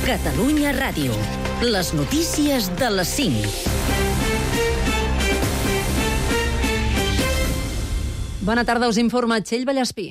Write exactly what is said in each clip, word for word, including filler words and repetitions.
Catalunya Ràdio. Les notícies de les cinc. Bona tarda, us informa Txell Vallespí.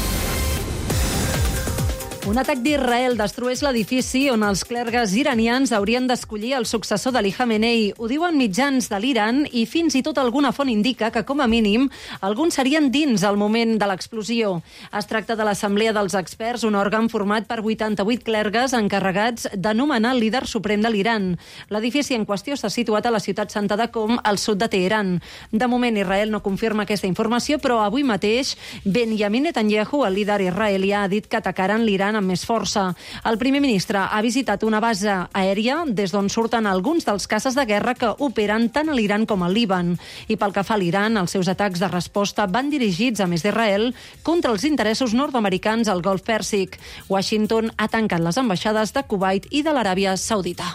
Un atac d'Israel destrueix l'edifici on els clergues iranians haurien d'escollir el successor d'Ali Khamenei. Ho diuen mitjans de l'Iran i fins i tot alguna font indica que, com a mínim, alguns serien dins al moment de l'explosió. Es tracta de l'Assemblea dels Experts, un òrgan format per vuitanta-vuit clergues encarregats de nomenar el líder suprem de l'Iran. L'edifici en qüestió s'ha situat a la ciutat santa de Qom, al sud de Teheran. De moment, Israel no confirma aquesta informació, però avui mateix Benjamin Netanyahu, el líder israelià, ha dit que atacaren l'Iran amb més força. El primer ministre ha visitat una base aèria des d'on surten alguns dels caces de guerra que operen tant a l'Iran com al Líban. I pel que fa a l'Iran, els seus atacs de resposta van dirigits, a més d'Israel, contra els interessos nord-americans al Golf Pèrsic. Washington ha tancat les ambaixades de Kuwait i de l'Aràbia Saudita.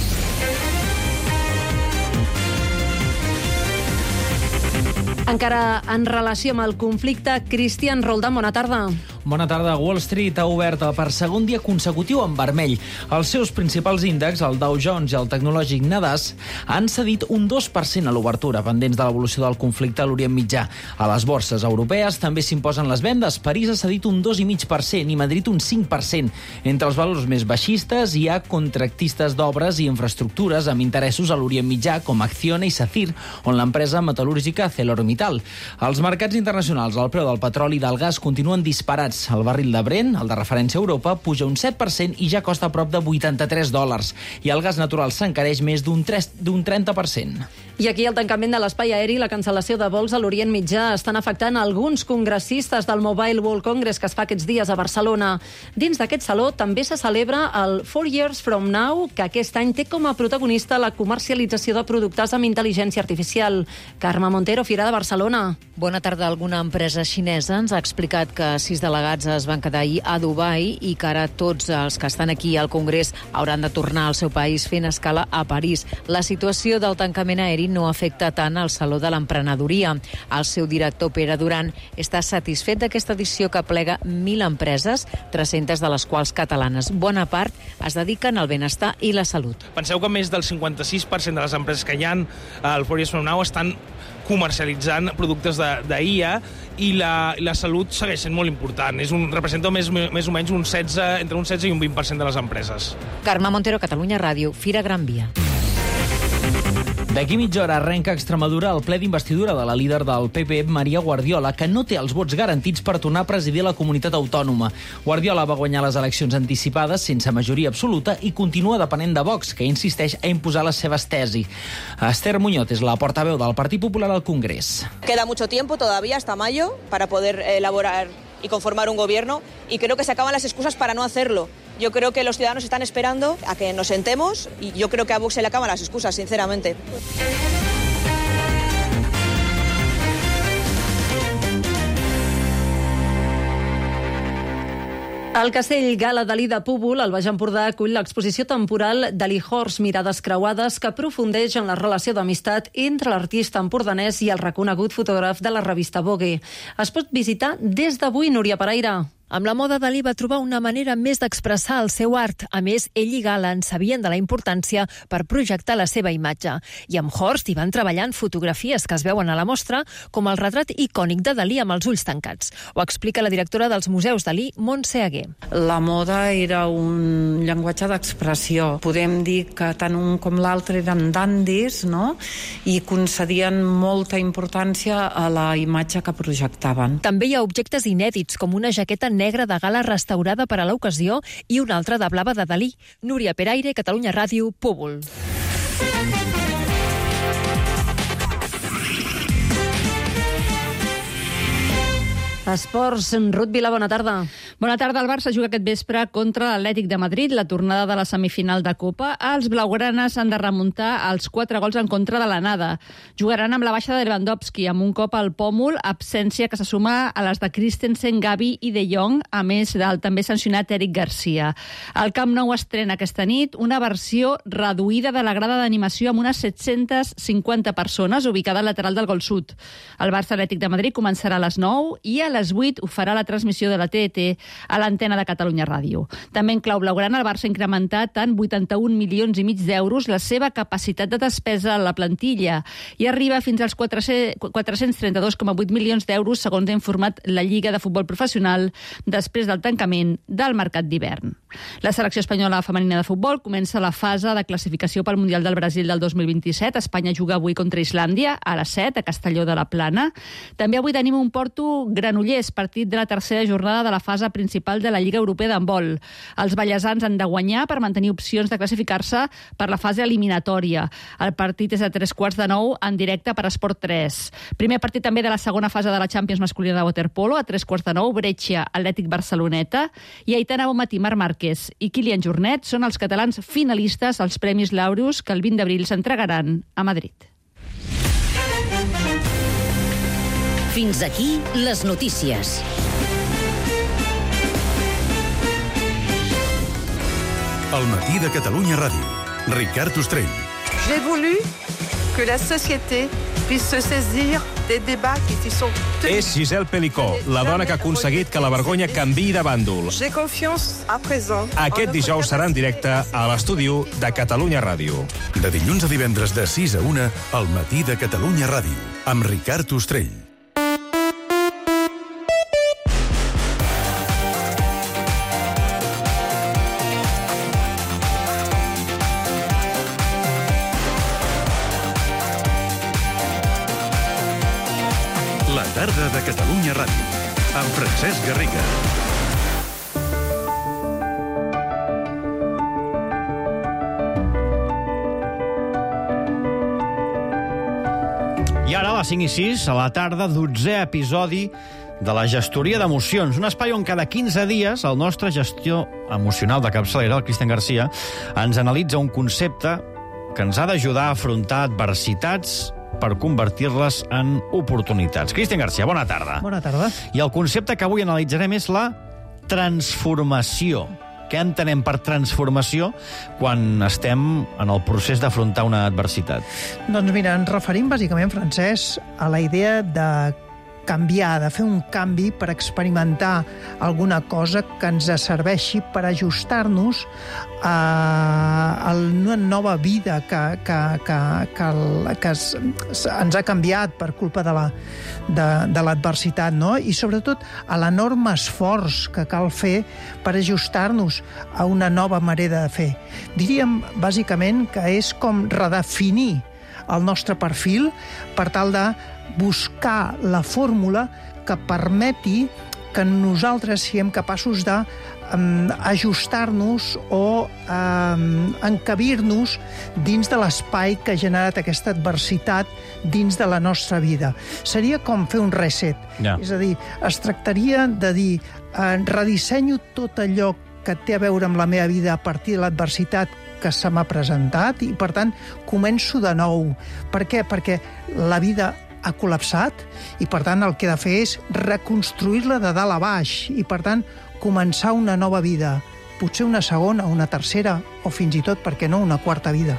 Encara en relació amb el conflicte, Cristian Roldán, bona tarda. Bona tarda. Wall Street ha obert per segon dia consecutiu en vermell. Els seus principals índexs, el Dow Jones i el tecnològic Nasdaq, han cedit un dos per cent a l'obertura, pendents de l'evolució del conflicte a l'Orient Mitjà. A les borses europees també s'imposen les vendes. París ha cedit un dos coma cinc per cent i Madrid un cinc per cent. Entre els valors més baixistes hi ha contractistes d'obres i infraestructures amb interessos a l'Orient Mitjà, com Acciona i Sacir, on l'empresa metal·lúrgica ArcelorMittal. Als mercats internacionals, el preu del petroli i del gas continuen disparats. El barril de Brent, el de referència a Europa, puja un set per cent i ja costa prop de vuitanta-tres dòlars. I el gas natural s'encareix més d'un trenta per cent. I aquí el tancament de l'espai aeri i la cancel·lació de vols a l'Orient Mitjà estan afectant alguns congressistes del Mobile World Congress que es fa aquests dies a Barcelona. Dins d'aquest saló també se celebra el Four Years From Now, que aquest any té com a protagonista la comercialització de productes amb intel·ligència artificial. Carme Montero, Fira de Barcelona. Bona tarda. Alguna empresa xinesa ens ha explicat que sis delegats es van quedar ahir a Dubai i que ara tots els que estan aquí al Congrés hauran de tornar al seu país fent escala a París. La situació del tancament aeri no afecta tant al Saló de l'Emprenedoria. El seu director, Pere Duran, està satisfet d'aquesta edició que plega mil empreses, tres-centes de les quals catalanes. Bona part es dediquen al benestar i la salut. Penseu que més del cinquanta-sis per cent de les empreses que hi ha al Four Years From Now estan comercialitzant productes d'I A i la, la salut segueix sent molt important. És un, representa més, més o menys un setze, entre un setze i un vint per cent de les empreses. Carme Montero, Catalunya Ràdio, Fira Gran Via. D'aquí mitja hora arrenca a Extremadura el ple d'investidura de la líder del P P, Maria Guardiola, que no té els vots garantits per tornar a presidir la comunitat autònoma. Guardiola va guanyar les eleccions anticipades sense majoria absoluta i continua depenent de Vox, que insisteix a imposar les seves tesis. Esther Muñoz és la portaveu del Partit Popular al Congrés. Queda mucho tiempo todavía, hasta mayo, para poder elaborar y conformar un gobierno, y creo que se acaban las excusas para no hacerlo. Yo creo que los ciudadanos están esperando a que nos sentemos y yo creo que a Vox se le acaban las excusas, sinceramente. El Castell Gala Dalí de Púbol, al Baix Empordà, acull l'exposició temporal Dalí Horts, Mirades creuades, que aprofundeix en la relació d'amistat entre l'artista empordanès i el reconegut fotògraf de la revista Vogue. Es pot visitar des d'avui, Núria Pereira. Amb la moda, Dalí va trobar una manera més d'expressar el seu art. A més, ell i Gala en sabien de la importància per projectar la seva imatge. I amb Horst hi van treballar en fotografies que es veuen a la mostra, com el retrat icònic de Dalí amb els ulls tancats. Ho explica la directora dels Museus Dalí, Montse Aguer. La moda era un llenguatge d'expressió. Podem dir que tant un com l'altre eren dandis, no? I concedien molta importància a la imatge que projectaven. També hi ha objectes inèdits, com una jaqueta negra de gala restaurada per a l'ocasió i una altra de blava de Dalí. Núria Peraire, Catalunya Ràdio, Púbol. Esports, Ruth Vila, bona tarda. Bona tarda. El Barça juga aquest vespre contra l'Atlètic de Madrid, la tornada de la semifinal de Copa. Els blaugranes han de remuntar els quatre gols en contra de l'anada. Jugaran amb la baixa de Lewandowski, amb un cop al pòmul, absència que se suma a les de Christensen, Gavi i De Jong, a més del també sancionat Eric Garcia. El Camp Nou estrena aquesta nit una versió reduïda de la grada d'animació amb unes set-centes cinquanta persones, ubicada al lateral del gol sud. El Barça Atlètic de Madrid començarà a les nou i a les vuit ho farà la transmissió de la T E T a l'antena de Catalunya Ràdio. També en clau blaugrana, el Barça ha incrementat en vuitanta-un milions i mig d'euros la seva capacitat de despesa a la plantilla i arriba fins als quatre-cents trenta-dos coma vuit milions d'euros, segons ha informat la Lliga de Futbol Professional després del tancament del mercat d'hivern. La selecció espanyola femenina de futbol comença la fase de classificació pel Mundial del Brasil del dos mil vint-i-set. Espanya juga avui contra Islàndia a les set a Castelló de la Plana. També avui tenim un Porto Granollers, partit de la tercera jornada de la fase principal de la Lliga Europea d'handbol. Els ballesans han de guanyar per mantenir opcions de classificar-se per la fase eliminatòria. El partit és a tres quarts de nou en directe per Esport tres. Primer partit també de la segona fase de la Champions masculina de waterpolo, a tres quarts de nou, Brescia, Atlètic Barceloneta, i Aitana Bonmatí, Marc Márquez i Kilian Jornet són els catalans finalistes als Premis Laureus que el vint d'abril s'entregaran a Madrid. Fins aquí les notícies. El matí de Catalunya Ràdio. Ricard Ostrell. J'ai voulu que la société puisse se saisir des débats qui sont tenus. És Giselle Pelicó, la dona que ha aconseguit que la vergonya canviï de bàndol. J'ai confiance à présent. Aquest dijous serà en directe a l'estudi de Catalunya Ràdio. De dilluns a divendres de sis a una, al matí de Catalunya Ràdio, amb Ricard Ostrell. La tarda de Catalunya Ràdio, amb Francesc Garriga. I ara, a les cinc i sis, a la tarda, dotzè episodi de la gestoria d'emocions. Un espai on cada quinze dies el nostre gestor emocional de capçalera, el Cristian Garcia, ens analitza un concepte que ens ha d'ajudar a afrontar adversitats per convertir-les en oportunitats. Cristian Garcia, bona tarda. Bona tarda. I el concepte que avui analitzarem és la transformació. Què entenem per transformació quan estem en el procés d'afrontar una adversitat? Doncs mira, ens referim bàsicament, Francesc, a la idea de canviar, de fer un canvi per experimentar alguna cosa que ens serveixi per ajustar-nos a una nova vida que, que, que, que, que ens ha canviat per culpa de la, de, de l'adversitat, no? I sobretot a l'enorme esforç que cal fer per ajustar-nos a una nova manera de fer. Diríem, bàsicament, que és com redefinir el nostre perfil per tal de buscar la fórmula que permeti que nosaltres siguem capaços de um, ajustar-nos o um, encabir-nos dins de l'espai que ha generat aquesta adversitat dins de la nostra vida. Seria com fer un reset. Yeah. És a dir, es tractaria de dir uh, redissenyo tot allò que té a veure amb la meva vida a partir de l'adversitat que se m'ha presentat i, per tant, començo de nou. Per què? Perquè la vida ha col·lapsat i, per tant, el que he de fer és reconstruir-la de dalt a baix i, per tant, començar una nova vida. Potser una segona, una tercera o fins i tot, per què no, una quarta vida.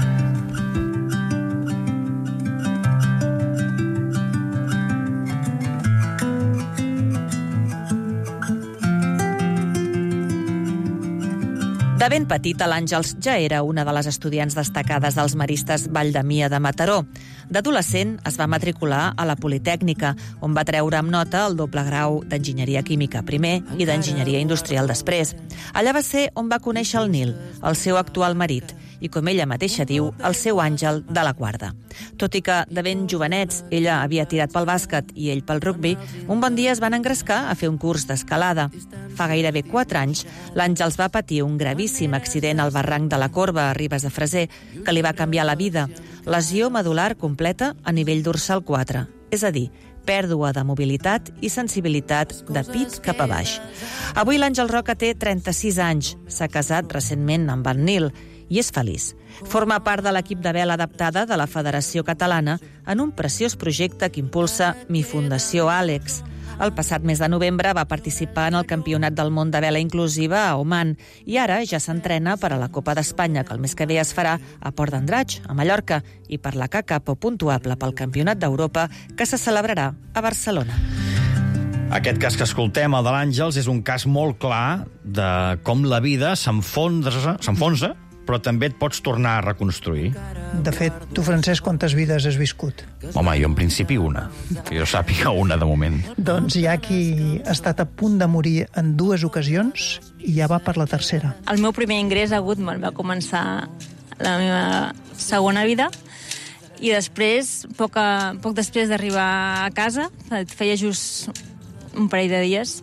De ben petita, l'Àngels ja era una de les estudiants destacades dels maristes Valldemia de Mataró. D'adolescent es va matricular a la Politècnica, on va treure amb nota el doble grau d'Enginyeria Química primer i d'Enginyeria Industrial després. Allà va ser on va conèixer el Nil, el seu actual marit, i, com ella mateixa diu, el seu àngel de la guarda. Tot i que, de ben jovenets, ella havia tirat pel bàsquet i ell pel rugbi, un bon dia es van engrescar a fer un curs d'escalada. Fa gairebé quatre anys, l'Àngels va patir un gravíssim accident al barranc de la Corba, a Ribes de Freser, que li va canviar la vida. Lesió medular completa a nivell dorsal quatre, és a dir, pèrdua de mobilitat i sensibilitat de pit cap a baix. Avui l'Àngel Roca té trenta-sis anys, s'ha casat recentment amb en Nil i és feliç. Forma part de l'equip de vela adaptada de la Federació Catalana en un preciós projecte que impulsa Mi Fundació Àlex. El passat mes de novembre va participar en el Campionat del Món de Vela Inclusiva a Oman i ara ja s'entrena per a la Copa d'Espanya, que el mes que ve es farà a Port d'Andratx, a Mallorca, i per la K K puntuable pel Campionat d'Europa, que se celebrarà a Barcelona. Aquest cas que escoltem, el de l'Àngels, és un cas molt clar de com la vida s'enfonsa, s'enfonsa, però també et pots tornar a reconstruir. De fet, tu, Francesc, quantes vides has viscut? Home, jo en principi una. Que jo sàpiga una de moment. Doncs hi ha qui ha estat a punt de morir en dues ocasions i ja va per la tercera. El meu primer ingrés a Goodman va començar la meva segona vida i després, poc, a, poc després d'arribar a casa, feia just un parell de dies,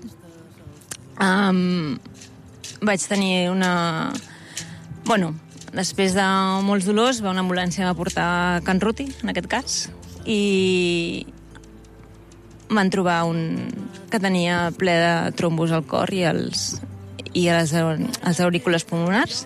um, vaig tenir una... Bueno, després de molts dolors, va una ambulància va portar a Can Ruti, en aquest cas, i van trobar un que tenia ple de trombos al cor i, els, i a les, els aurícules pulmonars,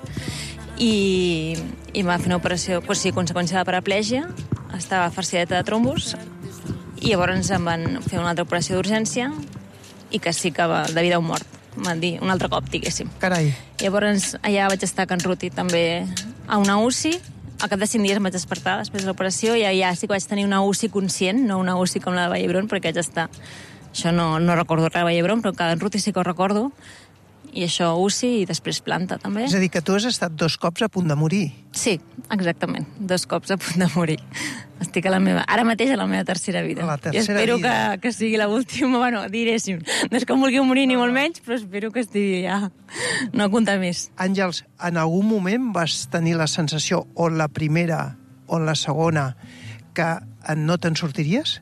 i, i va fer una operació, pues sí, conseqüència de paraplègia, estava farcideta de trombos, i llavors em van fer una altra operació d'urgència i que sí que va de vida o mort. M'han dit un altre cop, diguéssim. Carai. Llavors, allà vaig estar a Can Ruti, també a una U C I. Al cap de cinc dies em vaig despertar després de l'operació i allà sí que vaig tenir una U C I conscient, no una U C I com la de Vall d'Hebron, perquè vaig estar... Això no, no recordo res de Vall d'Hebron, però a Can Ruti sí que ho recordo. I això, U C I i després planta, també. És a dir, que tu has estat dos cops a punt de morir. Sí, exactament. Dos cops a punt de morir. Estic a la meva... Ara mateix a la meva tercera vida. La tercera I espero vida. que, que sigui l'última, bueno, diréssim. No és que em vulgui morir ni molt menys, però espero que estigui ja... No comptar més. Àngels, en algun moment vas tenir la sensació, o la primera o la segona, que no te'n sortiries?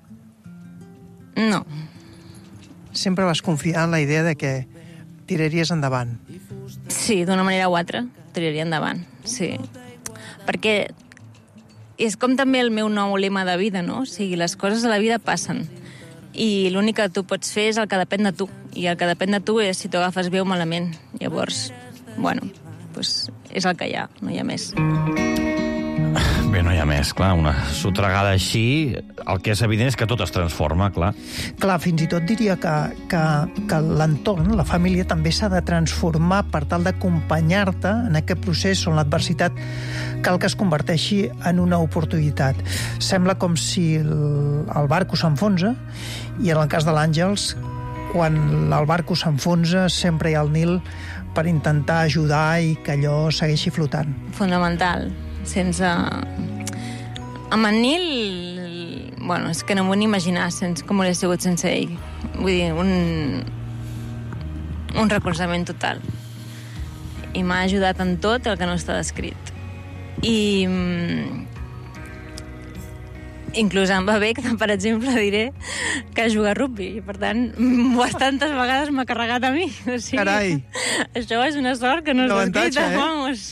No. Sempre vas confiar en la idea de que tiraries endavant. Sí, d'una manera o altra, tiraria endavant, sí. Perquè és com també el meu nou lema de vida, no? O sigui, les coses a la vida passen. I l'únic que tu pots fer és el que depèn de tu. I el que depèn de tu és si t'ho agafes bé o malament. Llavors, bueno, doncs és el que hi ha, no hi ha més. Bé, no hi ha més, clar. Una sotregada així, el que és evident és que tot es transforma, clar. Clar, fins i tot diria que, que, que l'entorn, la família, també s'ha de transformar per tal d'acompanyar-te en aquest procés on l'adversitat cal que es converteixi en una oportunitat. Sembla com si el, el barco s'enfonsa, i en el cas de l'Àngels, quan el barco s'enfonsa, sempre hi ha el Nil per intentar ajudar i que allò segueixi flotant. Fundamental. Sense... Amb en Nil... Bueno, és que no m'ho vull ni imaginar sense, com hauria sigut sense ell. Vull dir, un... un recolzament total. I m'ha ajudat en tot el que no està descrit. I... Inclús em va bé que, per exemple, diré que juga a rugby. I, per tant, bastantes vegades m'ha carregat a mi. O sigui, carai! Això és una sort que no és descrita, eh? vamos.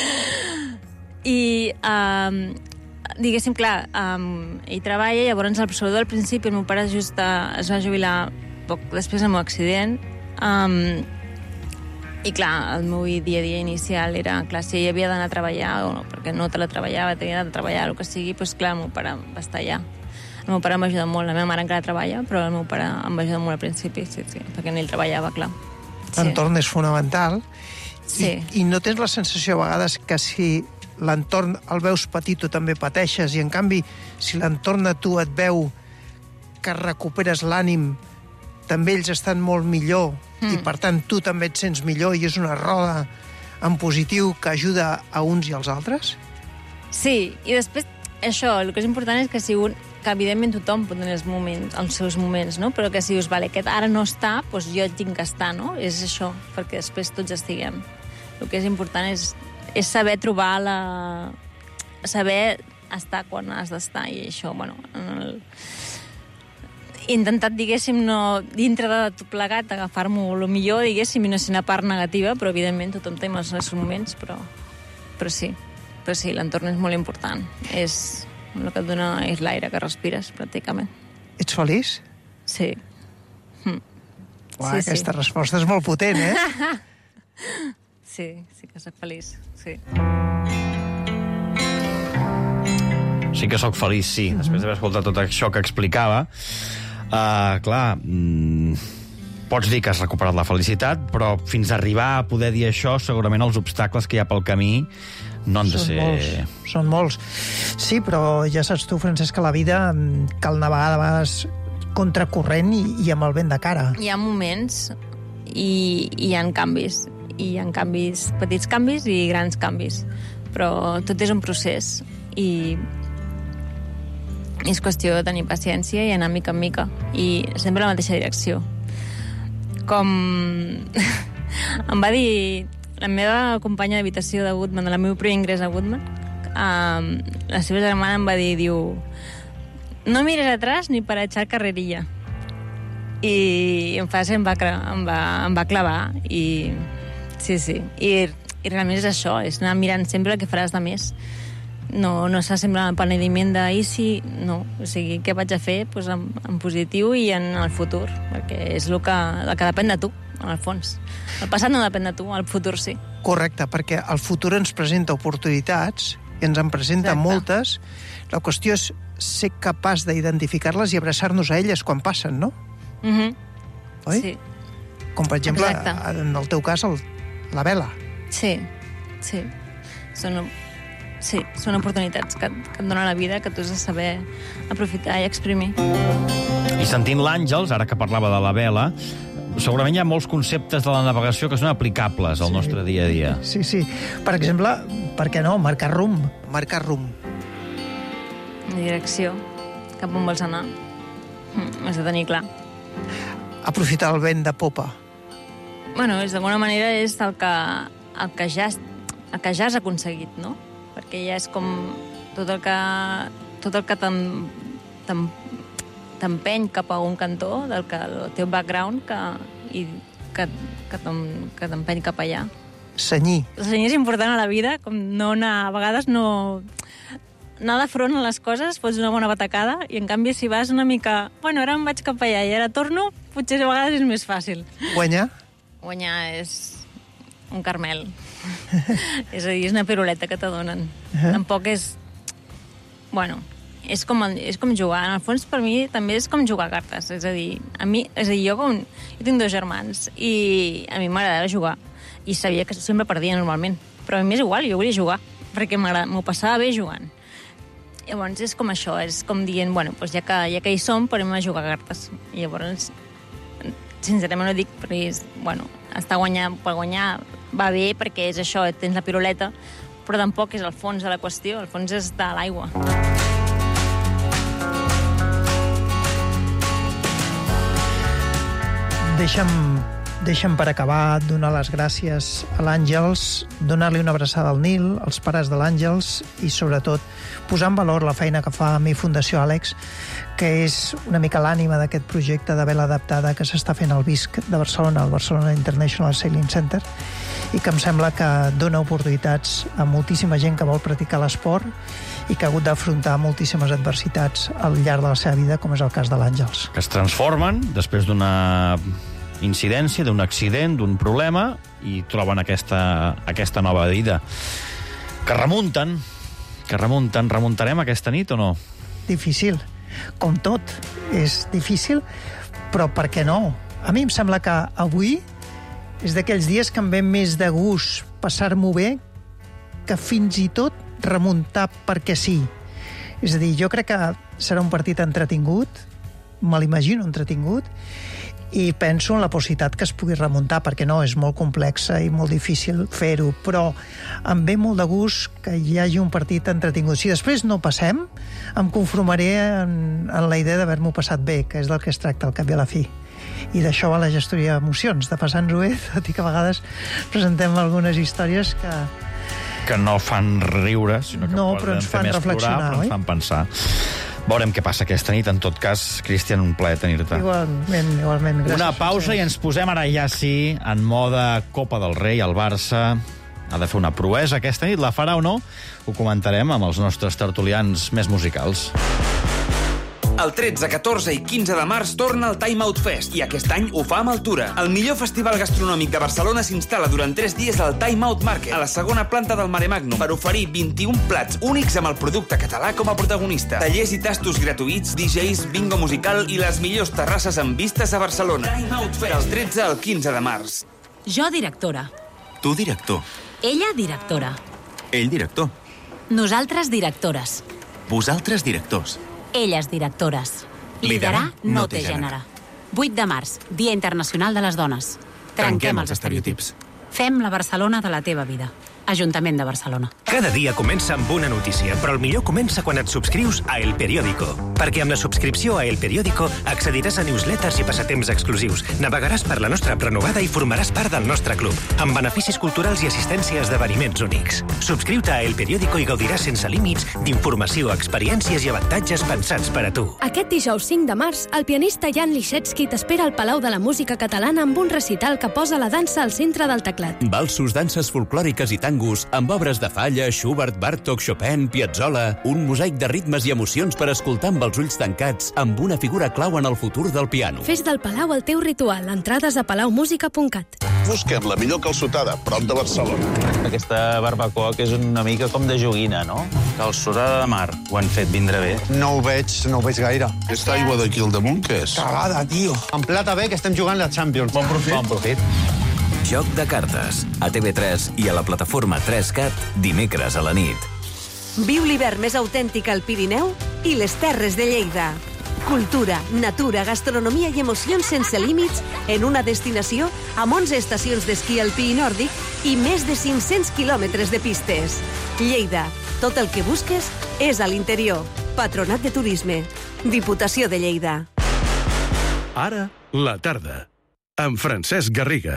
I, um, diguéssim, clar, um, ell treballa, llavors el professor al principi, el meu pare just uh, es va jubilar poc després del meu accident, um, i clar, el meu dia a dia inicial era, clar, si ell havia d'anar a treballar o no, perquè no teletreballava, tenia de treballar, el que sigui, doncs clar, el meu pare va estar allà. El meu pare em va ajudar molt, la meva mare encara treballa, però el meu pare em va ajudar molt al principi, sí, sí, perquè ell treballava, clar. Sí. L'entorn és fonamental. Sí. I, I no tens la sensació a vegades que si l'entorn el veus petit tu també pateixes, i en canvi si l'entorn a tu et veu que recuperes l'ànim, també ells estan molt millor, mm. i per tant tu també et sents millor, i és una roda en positiu que ajuda a uns i als altres? Sí, i després això, el que és important és que si un, que evidentment tothom pot tenir els, moments, els seus moments, no? Però que si dius, vale, aquest ara no està, doncs jo tinc que estar, no? És això, perquè després tots estiguem. El que és important és és saber trobar la... saber estar quan has d'estar, i això, bueno... El... He intentat, diguéssim, no, dintre de tot plegat, agafar-m'ho el millor, diguéssim, i no ser una part negativa, però evidentment tothom té els seus moments, però, però sí, però sí, l'entorn és molt important. És el que et dona és l'aire que respires, pràcticament. Ets feliç? Sí. Hm. Uà, sí, aquesta sí. resposta és molt potent, eh? Sí, sí que soc feliç, sí. Sí que sóc feliç, sí. Després d'haver escoltat tot això que explicava, uh, clar, mm, pots dir que has recuperat la felicitat, però fins a arribar a poder dir això, segurament els obstacles que hi ha pel camí no han de Són ser... molts, són molts. Sí, però ja saps tu, Francesc, que la vida cal navegar de vegades contracorrent i, i amb el vent de cara. Hi ha moments i, i hi ha canvis. I hi ha canvis, petits canvis i grans canvis. Però tot és un procés i és qüestió de tenir paciència i anar mica en mica. I sempre la mateixa direcció. Com em va dir la meva companya d'habitació de Woodman, el meu primer ingrés a Woodman, um, la seva germana em va dir, diu, no mires atrás ni per echar carrerilla. I en fase em va, em va, em va clavar i sí, sí. I, i realment és això, és anar mirant sempre el que faràs de més. No, no s'ha sempre el penediment de i sí, no. O sigui, què vaig a fer? Pues en, en positiu i en el futur, perquè és el que, el que depèn de tu, en el fons. El passat no depèn de tu, el futur sí. Correcte, perquè el futur ens presenta oportunitats, i ens en presenta Exacte. moltes. La qüestió és ser capaç d'identificar-les i abraçar-nos a elles quan passen, no? Mm-hmm. Oi? Sí. Com, per exemple, Exacte. en el teu cas, el, la vela. Sí, sí. Són, sí, són oportunitats que, que et dona la vida, que tu has de saber aprofitar i exprimir. I sentint l'Àngels, ara que parlava de la vela, segurament hi ha molts conceptes de la navegació que són aplicables al sí. nostre dia a dia. Sí, sí. Per exemple, per què no? Marcar rumb. Marcar rumb. Direcció. Cap on vols anar. Mm, has de tenir clar. Aprofitar el vent de popa. Bueno, és d'alguna manera és el que, el que ja el que ja has aconseguit, no? Perquè ja és com tot el que tot el que t'empeny cap a un cantó del que el teu background que, i que, que t'empeny cap allà. Senyir. Senyir és important a la vida, com no anar, a vegades no anar de front a les coses, fots una bona batacada, i en canvi si vas una mica, bueno, ara em vaig cap allà i ara torno, potser a vegades és més fàcil. Guanyar? Guanyar és un carmel. És a dir, és una piruleta que te donen. Uh-huh. Tampoc és... Bueno, és com, és com jugar. En el fons, per mi, també és com jugar a cartes. És a dir, a mi, és a dir, jo, com, jo tinc dos germans i a mi m'agradava jugar. I sabia que sempre perdia normalment. Però a mi és igual, jo volia jugar, perquè m'ho passava bé jugant. Llavors és com això, és com dient, bueno, doncs ja que, ja que hi som, podem a jugar a cartes. I llavors, sincerament no dic, perquè és, bueno, estar guanyant, per guanyar va bé perquè és això, tens la piruleta, però tampoc és el fons de la qüestió, el fons és de l'aigua. Deixa'm, deixa'm per acabar donar les gràcies a l'Àngels, donar-li una abraçada al Nil, als pares de l'Àngels i, sobretot, posar en valor la feina que fa a mi Fundació Àlex, que és una mica l'ànima d'aquest projecte de vela adaptada que s'està fent al Visc de Barcelona, al Barcelona International Sailing Center, i que em sembla que dona oportunitats a moltíssima gent que vol practicar l'esport i que ha hagut d'afrontar moltíssimes adversitats al llarg de la seva vida, com és el cas de l'Àngels. Que es transformen després d'una incidència, d'un accident, d'un problema, i troben aquesta, aquesta nova vida. Que remunten, que remunten. Remuntarem aquesta nit o no? Difícil. Com tot, és difícil, però per què no? A mi em sembla que avui és d'aquells dies que em ve més de gust passar-m'ho bé que fins i tot remuntar perquè sí. És a dir, jo crec que serà un partit entretingut, me l'imagino entretingut, i penso en la possibilitat que es pugui remuntar, perquè no, és molt complexa i molt difícil fer-ho, però em ve molt de gust que hi hagi un partit entretingut. Si després no passem, em conformaré en, en la idea d'haver-m'ho passat bé, que és del que es tracta al cap i a la fi. I d'això va la gestoria d'emocions, de passar-nos-ho bé, tot i que a vegades presentem algunes històries que... que no fan riure, sinó que no, poden però ens fer fan més reflexionar, plorar, però oi? ens fan pensar. Veurem què passa aquesta nit. En tot cas, Cristian, un plaer tenir-te. Igualment, igualment. Gràcies. Una pausa i ens posem ara ja sí en mode Copa del Rei. El Barça ha de fer una proesa aquesta nit. La farà o no? Ho comentarem amb els nostres tertulians més musicals. El tretze, catorze i quinze de març torna el Time Out Fest i aquest any ho fa amb Altura. El millor festival gastronòmic de Barcelona s'instal·la durant tres dies al Time Out Market, a la segona planta del Mare Magnum, per oferir vint-i-un plats únics amb el producte català com a protagonista. Tallers i tastos gratuïts, D Js, bingo musical i les millors terrasses amb vistes a Barcelona. Time Out Fest, del tretze al quinze de març. Jo, directora. Tu, director. Ella, directora. Ell, director. Nosaltres, directores. Vosaltres, directors. Elles, directores. Liderar no té gènere. vuit de març, Dia Internacional de les Dones. Trenquem els estereotips. Fem la Barcelona de la teva vida. Ajuntament de Barcelona. Cada dia comença amb una notícia, però el millor comença quan et subscrius a El Periódico. Perquè amb la subscripció a El Periódico accediràs a newsletters i passatemps exclusius, navegaràs per la nostra app renovada i formaràs part del nostre club, amb beneficis culturals i assistència a esdeveniments únics. Subscriu-te a El Periódico i gaudiràs sense límits d'informació, experiències i avantatges pensats per a tu. Aquest dijous cinc de març, el pianista Jan Liszewski t'espera al Palau de la Música Catalana amb un recital que posa la dansa al centre del teclat. Valsos, danses folclòriques i tangos amb obres de Falla, Schubert, Bartók, Chopin, Piazzolla, un mosaic de ritmes i emocions per escoltar amb els ulls tancats, amb una figura clau en el futur del piano. Fes del Palau el teu ritual. Entrades a palaumusica punt cat. Busquem la millor calçotada, prop de Barcelona. Aquesta barbacoa que és una mica com de joguina, no? Calçotada de mar. Ho han fet vindre bé. No ho veig, no ho veig gaire. Aquesta aigua d'aquí al damunt, què és? Cagada, tio. En plata bé, que estem jugant la Champions. Bon profit. Bon profit. Joc de cartes. A T V tres i a la plataforma tres cat, dimecres a la nit. Viu l'hivern més autèntic al Pirineu i les Terres de Lleida. Cultura, natura, gastronomia i emocions sense límits en una destinació amb onze estacions d'esquí alpí i nòrdic i més de cinc-cents quilòmetres de pistes. Lleida. Tot el que busques és a l'interior. Patronat de Turisme. Diputació de Lleida. Ara, la tarda. Amb Francesc Garriga.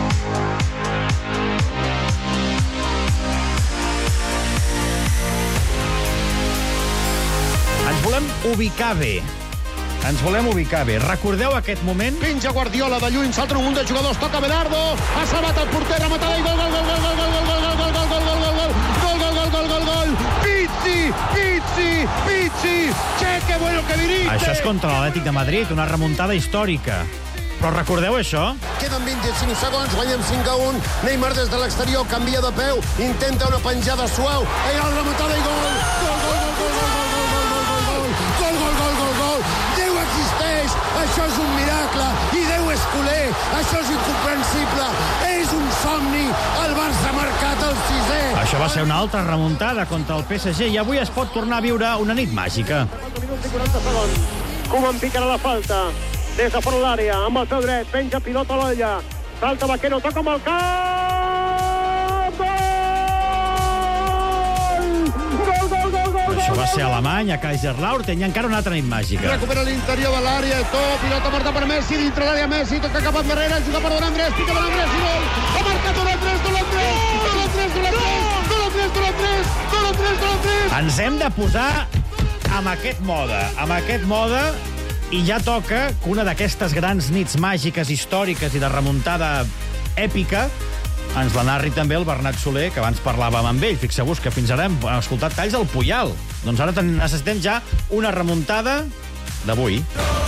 Ens volem ubicar bé. Ens volem ubicar bé. Recordeu aquest moment? Pinja Guardiola de lluny, salta un munt de jugadors, toca Belardo, ha salvat el porter, rematada i gol, gol, gol, gol, gol, gol, gol, gol, gol, gol, gol, gol, gol, gol, gol, gol, gol, gol, gol, Pizzi, Pizzi, Pizzi, cheque, bueno que dirige. Això és contra l'Atlètic de Madrid, una remuntada històrica. Però recordeu això? Queden vint-i-cinc segons, guanyem cinc a un. Neymar des de l'exterior canvia de peu, intenta una penjada suau, i la rematada i gol. Gol, gol, gol, gol, gol, gol, gol, gol, gol, gol, gol, gol. Déu existeix, això és un miracle, i Déu és culer, això és incomprensible, és un somni, el Barça ha marcat el sisè. Això va ser una altra remuntada contra el P S G i avui es pot tornar a viure una nit màgica. quaranta segons. Koeman picarà la falta. Des de fora l'àrea, amb el peu dret, penja pilota a l'olla, salta Vaquero, toca amb el cap, gol! Gol, gol, gol, gol! Això va ser a Alemanya, a Kaiserslautern, i encara una altra nit màgica. Recupera l'interior de l'àrea, Eto'o, pilota marca per Messi, dintre l'àrea Messi, toca cap endarrere, juga per Don Andrés, pica per Andrés i gol! Ha marcat Don Andrés, Don Andrés, Don Andrés, Don Andrés, Don Andrés, Don Andrés, Don Andrés, Don Andrés! Ens hem de posar amb aquest mode, amb aquest mode, i ja toca que una d'aquestes grans nits màgiques, històriques i de remuntada èpica ens la narri també el Bernat Soler, que abans parlàvem amb ell. Fixeu-vos que fins ara hem escoltat talls al Puyal. Doncs ara necessitem ja una remuntada d'avui.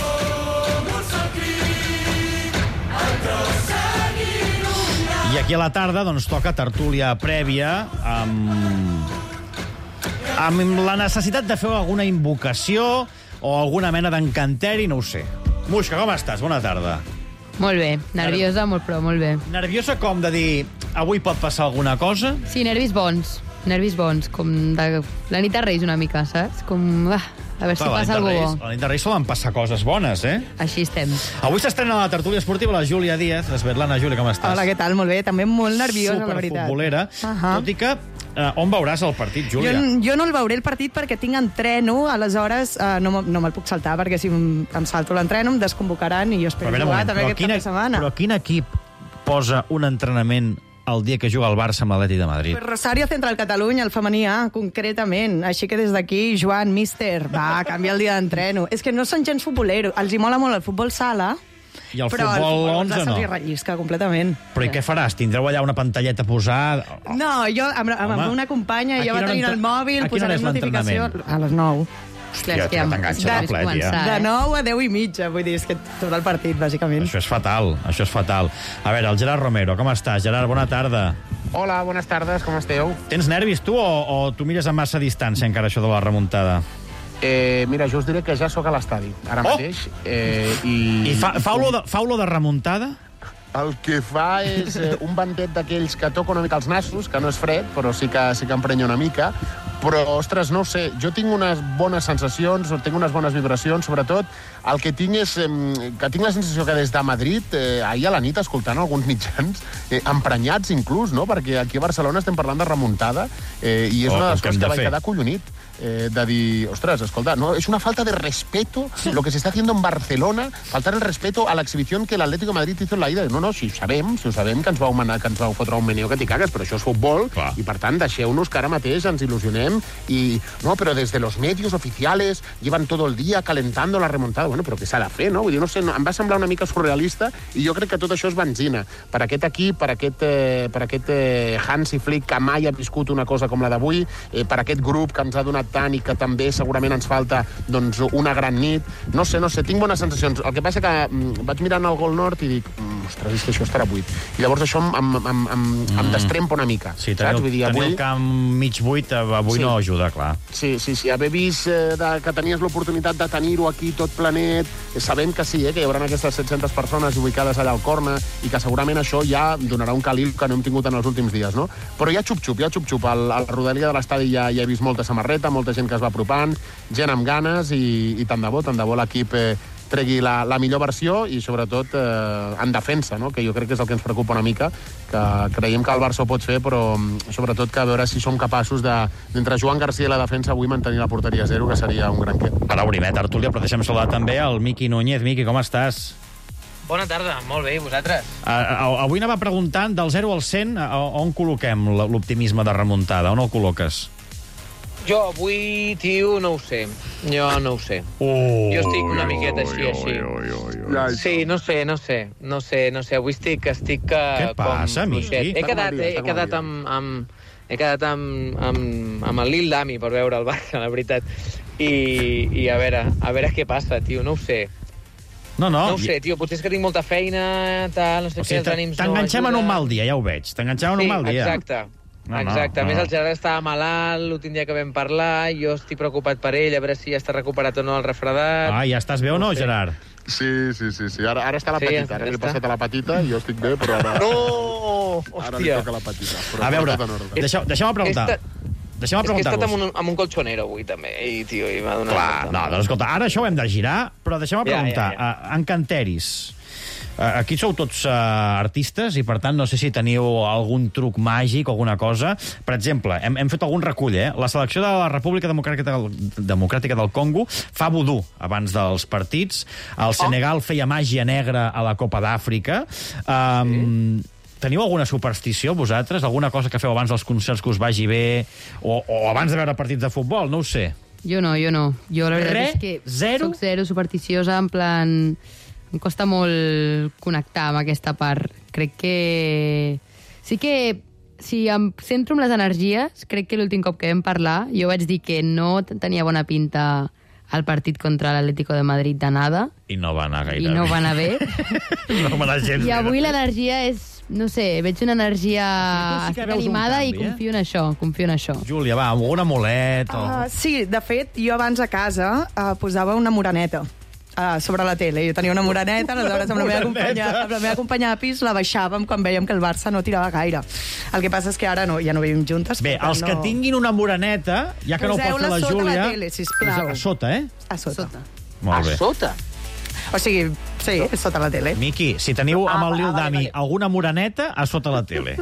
I aquí a la tarda doncs, toca tertúlia prèvia amb, amb la necessitat de fer alguna invocació o alguna mena d'encanteri, no ho sé. Muixca, com estàs? Bona tarda. Molt bé, nerviosa, molt, però molt bé. Nerviosa com de dir, avui pot passar alguna cosa? Sí, nervis bons, nervis bons, com de la nit de Reis una mica, saps? Com, ah, a veure si passa alguna cosa bo. A la nit de Reis solen passar coses bones, eh? Així estem. Avui s'estrena a la tertúlia esportiva la Júlia Díaz. Svetlana, Júlia, com estàs? Hola, què tal? Molt bé, també molt nerviosa, la veritat. Superfutbolera. Uh-huh. Tot i que Uh, on veuràs el partit, Júlia? Jo, jo no el veuré el partit perquè tinc entreno, aleshores uh, no, no me'l puc saltar, perquè si em, em salto l'entreno em desconvocaran i jo espero jugar moment, també aquest cap de setmana. Però quin equip posa un entrenament el dia que juga el Barça amb l'Atlètic de Madrid? Pues Rosario Central Catalunya, el femení A, concretament. Així que des d'aquí, Joan, míster, va, canvia el dia d'entreno. És que no són gens futboleros, els hi mola molt el futbol sala, i el però futbol el onze no. Però rellisca completament. Però i què faràs? Tindreu allà una pantalleta posada? No, jo amb, amb, amb una companya, jo va tenir el mòbil, posarem notificació a les nou. Hòstia, que t'enganxa la plet, ja. De nou a deu i mitja, vull dir, és que tot el partit, bàsicament. Això és fatal, això és fatal. A veure, el Gerard Romero, com estàs? Gerard, bona tarda. Hola, bones tardes, com esteu? Tens nervis tu o, o tu mires a massa distància encara això de la remuntada? Eh, mira, jo us diré que ja sóc a l'estadi, ara oh! mateix. Eh, I I fa, fa, olor de, fa olor de remuntada? el que fa és eh, un ventet d'aquells que toca una mica els nassos, que no és fred, però sí que, sí que emprenya una mica. Però, ostres, no ho sé, jo tinc unes bones sensacions, tinc unes bones vibracions, sobretot el que tinc és eh, que tinc la sensació que des de Madrid, eh, ahir a la nit, escoltant alguns mitjans, eh, emprenyats inclús, no? Perquè aquí a Barcelona estem parlant de remuntada, eh, i és oh, una de les coses que, que vaig quedar collonit. Eh, de dir, ostres, escolta, no, es una falta de respeto lo que se está haciendo en Barcelona, faltar el respeto a la exhibición que el Atlético de Madrid hizo en la ida. No, no, si ho sabem, si ho sabem que ens vau, manar, que ens vau fotre un meneo que t'hi cagues, però això és futbol, clar. I per tant deixeu-nos que ara mateix ens il·lusionem i, no, però des de los medios oficiales llevan todo el día calentando la remontada. Bueno, però què s'ha de fer, no? Vull dir, no sé, no, em va semblar una mica surrealista i jo crec que tot això és benzina. Per aquest equip, per aquest, eh, per aquest eh, Hansi Flick que mai ha viscut una cosa com la d'avui, eh, per aquest grup que ens ha donat tant i que també segurament ens falta doncs, una gran nit. No sé, no sé, tinc bones sensacions. El que passa que mm, vaig mirant el gol nord i dic, mm, ostres, és que això estarà buit. I llavors això em, em, em, em, mm. em destrempa una mica. Sí, tenir, Vull dir, avui... tenir el camp mig buit avui sí. no ajuda, clar. Sí, sí, sí. Haver vist eh, de, que tenies l'oportunitat de tenir-ho aquí tot planet, eh, sabem que sí, eh, que hi haurà aquestes set-centes persones ubicades allà al corna i que segurament això ja donarà un calil que no hem tingut en els últims dies, no? Però hi ha xup-xup, hi ha xup-xup. A la rodalia de l'estadi ja, ja he vist molta samarreta, molta gent que es va apropant, gent amb ganes i, i tant de bo, tant de bo l'equip eh, tregui la, la millor versió i sobretot eh, en defensa, no? Que jo crec que és el que ens preocupa una mica, que creiem que el Barça ho pot fer, però sobretot que a veure si som capaços de, d'entre Joan Garcia i la defensa avui mantenir la porteria a zero, que seria un gran què. Ara obrim, eh, tertúlia, però deixem saludar també el Miqui Núñez. Miqui, com estàs? Bona tarda, molt bé, i vosaltres? Uh, avui anava preguntant, del zero al cent, on col·loquem l'optimisme de remuntada? On el col·loques? Jo avui, tio, no ho sé. Jo no ho sé. Oh, jo estic una miqueta oh, així, així. Oh, oh, oh, oh. Sí, no sé, no sé. No sé, no sé. Avui estic... estic Què passa, Miqui? He quedat, he, he quedat amb... amb he quedat amb, amb, amb el Lil Dami per veure el Barça, la veritat. I, i a veure, a veure què passa, tio. No ho sé. No, no. No ho sé, tio, potser és que tinc molta feina, tal, no sé o sigui, què, els ànims no t'enganxem en un mal dia, ja ho veig. T'enganxem en sí, un mal dia. Exacte. No, Exacte, no, no. A més el Gerard estava malalt l'últim dia que vam parlar, jo estic preocupat per ell, a veure si ja està recuperat o no el refredat. Ah, ja estàs bé o no, no sé. Gerard? Sí, sí, sí, sí. Ara, ara està a la sí, petita, ara ja he passat a la petita i jo estic bé, però ara... No! Hòstia! Ara li toca la petita. A veure, deixeu, deixeu-me preguntar. Deixem-me preguntar-vos. És que he estat amb un, amb un colchonero avui, també, i, tio, i m'ha donat... Clar, no, doncs escolta, ara això ho hem de girar, però deixem-me preguntar, ja, ja, ja. encanteris. Aquí sou tots uh, artistes i, per tant, no sé si teniu algun truc màgic o alguna cosa. Per exemple, hem, hem fet algun recull, eh? La selecció de la República Democràtica del, Democràtica del Congo fa vudú abans dels partits. El Senegal feia màgia negra a la Copa d'Àfrica. Um, sí. Teniu alguna superstició, vosaltres? Alguna cosa que feu abans dels concerts que us vagi bé? O, o abans de veure partits de futbol? No ho sé. Jo no, jo no. Jo la veritat Re? és que Zero? soc zero supersticiosa, en plan... Em costa molt connectar amb aquesta part. Crec que... Sí que, si em centro en les energies, crec que l'últim cop que vam parlar, jo vaig dir que no tenia bona pinta el partit contra l'Atlético de Madrid de nada. I no va anar gaire I no bé. va anar bé. no va anar gens I avui l'energia és... No sé, veig una energia sí animada canvi, i confio eh? en això, confio en això. Júlia, va, un amulet o... Uh, sí, de fet, jo abans a casa uh, posava una moraneta. Uh, sobre la tele. Jo tenia una moraneta, aleshores amb la meva companya, amb la meva companya de pis la baixàvem quan veiem que el Barça no tirava gaire. El que passa és que ara no, ja no vivim juntes. Bé, els no... que tinguin una moraneta, ja que no ho pot fer la sota Júlia... la tele, sisplau. A sota, eh? A sota. sota. Molt bé. A sota? O sigui, sí, és sota la tele. Miqui, si teniu amb el Lil ah, Dami vale, vale. alguna moraneta, a sota la tele.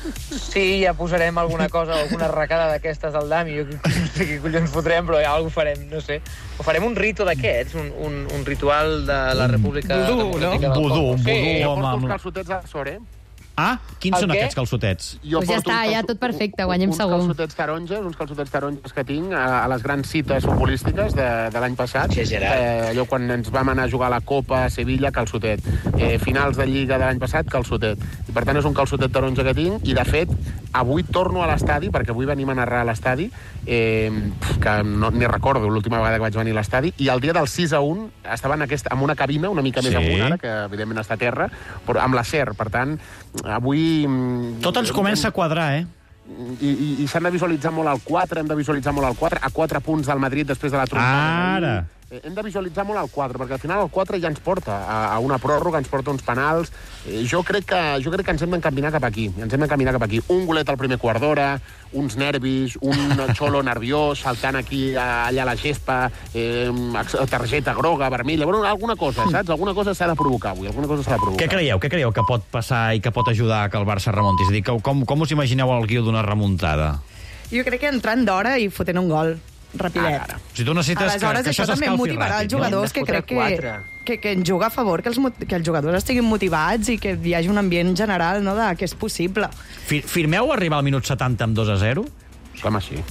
Sí, ja posarem alguna cosa, alguna arracada d'aquestes al Dami. Jo no sé què collons fotrem, però ja alguna farem, no sé. O farem un rito d'aquests, un, un, un ritual de la República Vudú, no? Democràtica del Congo. Vudú, un vudú. Sí, jo porto amb... uns calçotets a sort, eh? Ah, quins El són què? aquests calçotets? Jo Pues ja porto està, uns ja calço- tot perfecte, guanyem uns segur. Uns calçotets taronges, uns calçotets taronges que tinc a, a les grans cites futbolístiques de, de l'any passat. Eh, allò quan ens vam anar a jugar a la Copa a Sevilla, calçotet. Eh, finals de Lliga de l'any passat, calçotet. I per tant és un calçotet taronja que tinc i, de fet, avui torno a l'estadi, perquè avui venim a narrar a l'estadi, eh, que no, ni recordo l'última vegada que vaig venir a l'estadi, i el dia del sis a un estava en, aquest, en una cabina una mica Sí. més amunt, ara, que evidentment està a terra, però amb la S E R. Per tant, avui... Tot ens comença a quadrar, eh? I, i, i s'han de visualitzar molt el quatre, hem de visualitzar molt el quatre, a quatre punts del Madrid després de la trompada. Ara! eh, hem de visualitzar molt el quatre, perquè al final el quatre ja ens porta a, a una pròrroga, ens porta uns penals. Eh, jo, crec que, jo crec que ens hem d'encaminar cap aquí, ens hem d'encaminar cap aquí. Un golet al primer quart d'hora, uns nervis, un xolo nerviós, saltant aquí, allà a la gespa, eh, targeta groga, vermella, bueno, alguna cosa, saps? Alguna cosa s'ha de provocar avui, alguna cosa s'ha de provocar. Què creieu? Què creieu que pot passar i que pot ajudar a que el Barça remunti? És a dir, com, com us imagineu el guió d'una remuntada? Jo crec que entrant d'hora i fotent un gol, rapidet. Ara, ara. Si tu necessites Aleshores, que, que això s'escalfi motivarà ràpid, els jugadors, no? que crec que, que, que en juga a favor, que els, que els jugadors estiguin motivats i que hi hagi un ambient general, no?, de que és possible. Fir Firmeu arribar al minut setanta amb dos a zero? Com així?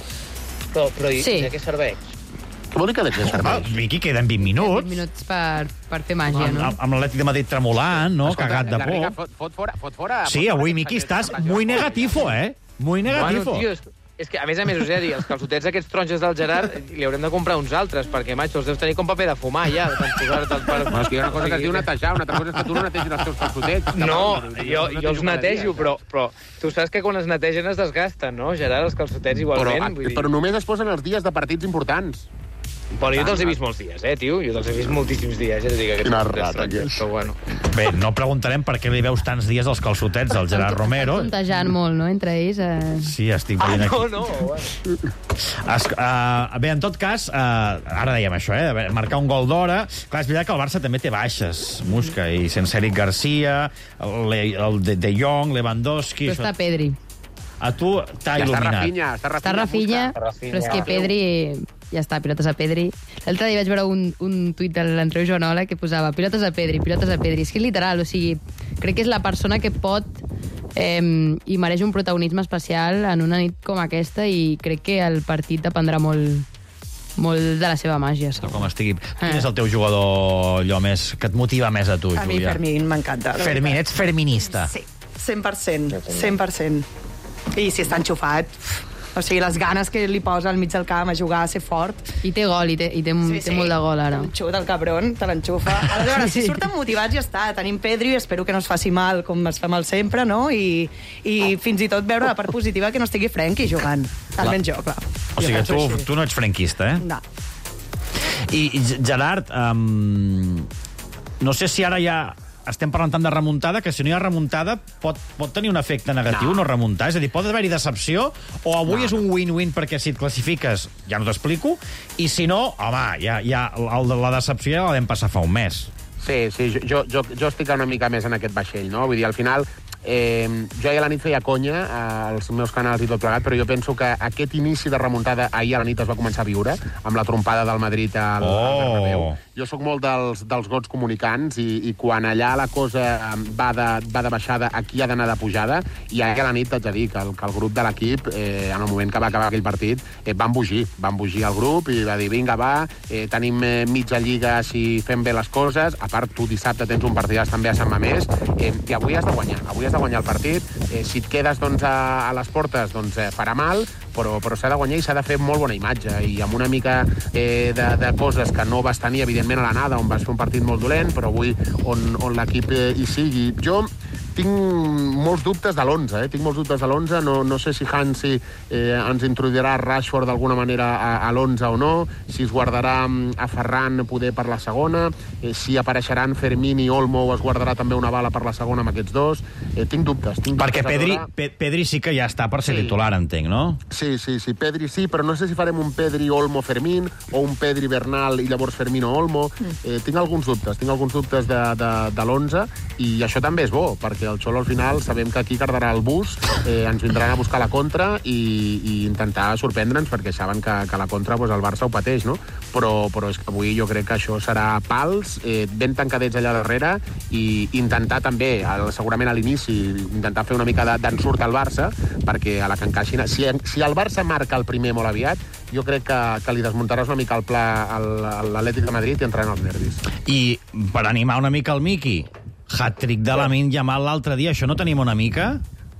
Però, però i, Sí. de què serveix? Què vol dir que de què serveix? Vicky, queden vint minuts. vint minuts per, per fer màgia, no? Amb, amb l'Atlètic de Madrid tremolant, no? Escolta, Cagat de la Riga por. Fot, fot fora, fot fora. Sí, avui, Miqui, estàs muy negatifo, eh? Muy negatifo. Bueno, tio, és, és que, a més a més, us he de dir, els calçotets aquests taronges del Gerard li haurem de comprar uns altres, perquè, macho, els deus tenir com paper de fumar, ja, de tant posar-te'ls per... No, és que hi ha una cosa que es diu netejar, una altra cosa és que tu no netegis els teus calçotets. No, jo, jo els netejo, però, però tu saps que quan es netegen es desgasten, no, Gerard, els calçotets igualment? Però, vull dir... però només es posen els dies de partits importants. Bueno, jo te'ls he vist molts dies, eh, tio? Jo te'ls he vist moltíssims dies, ja t'he dit que Quina aquests rata, calçotets, que és. però bueno. Bé, no preguntarem per què li veus tants dies als calçotets del Gerard Romero. Contejant molt, no?, entre ells. Eh... Sí, estic veient aquí. Ah, no, no, bueno. Es, uh, bé, en tot cas, uh, ara dèiem això, eh, marcar un gol d'hora. Clar, és veritat que el Barça també té baixes. Musca i sense Eric Garcia, el, el de, de Jong, Lewandowski... Però està Pedri. A tu t'ha Ja està il·luminat. Rafinha, està Està Rafinha. Rafinha, però és que Pedri... Ja està, pilotes a Pedri. L'altre dia vaig veure un, un tuit de l'Andreu Joanola que posava pilotes a Pedri, pilotes a Pedri. És que és literal, o sigui, crec que és la persona que pot eh, i mereix un protagonisme especial en una nit com aquesta i crec que el partit dependrà molt, molt de la seva màgia. Tal com estigui. Quin és el teu jugador allò més que et motiva més a tu, A mi Júlia? Fermín m'encanta. la Fermín, veritat. ets ferminista. Sí, cent per cent, cent per cent. I si està enxufat, o sigui, les ganes que li posa al mig del camp a jugar, a ser fort. I té gol, i té, i té, sí, té molt de gol, ara. Un xut, el cabron, te l'enxufa. Aleshores, Sí. si surten motivats ja està. Tenim Pedri, espero que no es faci mal, com es fa mal sempre, no? I, i fins i tot veure la part positiva que no estigui Frenkie jugant. Almenys jo, clar. O sigui, Jo penso tu, així. tu no ets franquista, eh? No. I, i Gerard, um, no sé si ara ja estem parlant tant de remuntada que si no hi ha remuntada pot, pot tenir un efecte negatiu no, no remuntar. És a dir, pot haver-hi decepció o avui no, és un win-win perquè si et classifiques ja no t'explico i si no, home, ja, ja el, la decepció ja la vam passar fa un mes. Sí, sí, jo, jo, jo estic una mica més en aquest vaixell, no? Vull dir, al final, eh, jo ahir a la nit feia conya als meus canals i tot plegat, però jo penso que aquest inici de remuntada ahir a la nit es va començar a viure, amb la trompada del Madrid al, oh. al Bernabéu. Jo sóc molt dels, dels gots comunicants i, i quan allà la cosa va de, va de baixada, aquí ha d'anar de pujada, i ahir a la nit t'haig de dir que el, que el grup de l'equip, eh, en el moment que va acabar aquell partit, eh, van bugir, van bugir el grup i va dir, vinga, va, eh, tenim eh, mitja lliga si fem bé les coses, a part tu dissabte tens un partidàs també a Sant Mamés, eh, i avui has de guanyar, avui has de guanyar el partit, eh, si et quedes doncs, a, a les portes doncs, eh, farà mal, però, però s'ha de guanyar i s'ha de fer molt bona imatge, i amb una mica eh, de, de coses que no vas tenir, evidentment, a l'anada, on vas fer un partit molt dolent, però avui on, on l'equip eh, hi sigui. Jo tinc molts dubtes de l'onze, eh? Tinc molts dubtes de l'onze, no, no sé si Hansi eh, ens introduirà Rashford d'alguna manera a, a l'onze o no, si es guardarà a Ferran poder per la segona, eh, si apareixeran Fermín i Olmo o es guardarà també una bala per la segona amb aquests dos. Eh, tinc dubtes. Tinc Perquè dubtes Pedri, veure... Pe Pedri sí que ja està per ser Sí. titular, entenc, no? Sí, sí, sí, Pedri sí, però no sé si farem un Pedri Olmo Fermín o un Pedri Bernal i llavors Fermín o Olmo. Eh, tinc alguns dubtes, tinc alguns dubtes de, de, de l'onze i això també és bo, perquè el Xolo al final sabem que aquí cardarà el bus, eh, ens vindran a buscar la contra i, i intentar sorprendre'ns perquè saben que, que la contra pues, el Barça ho pateix, no? Però, però és que avui jo crec que això serà pals, eh, ben tancadets allà darrere i intentar també, el, segurament a l'inici, intentar fer una mica d'ensurt al Barça perquè a la que encaixin... Si, si el Barça marca el primer molt aviat, jo crec que, que li desmuntaràs una mica el pla a l'Atlètic de Madrid i entraran els nervis. I per animar una mica el Miqui, hat-trick de Lamine Yamal l'altre dia, això no tenim una mica?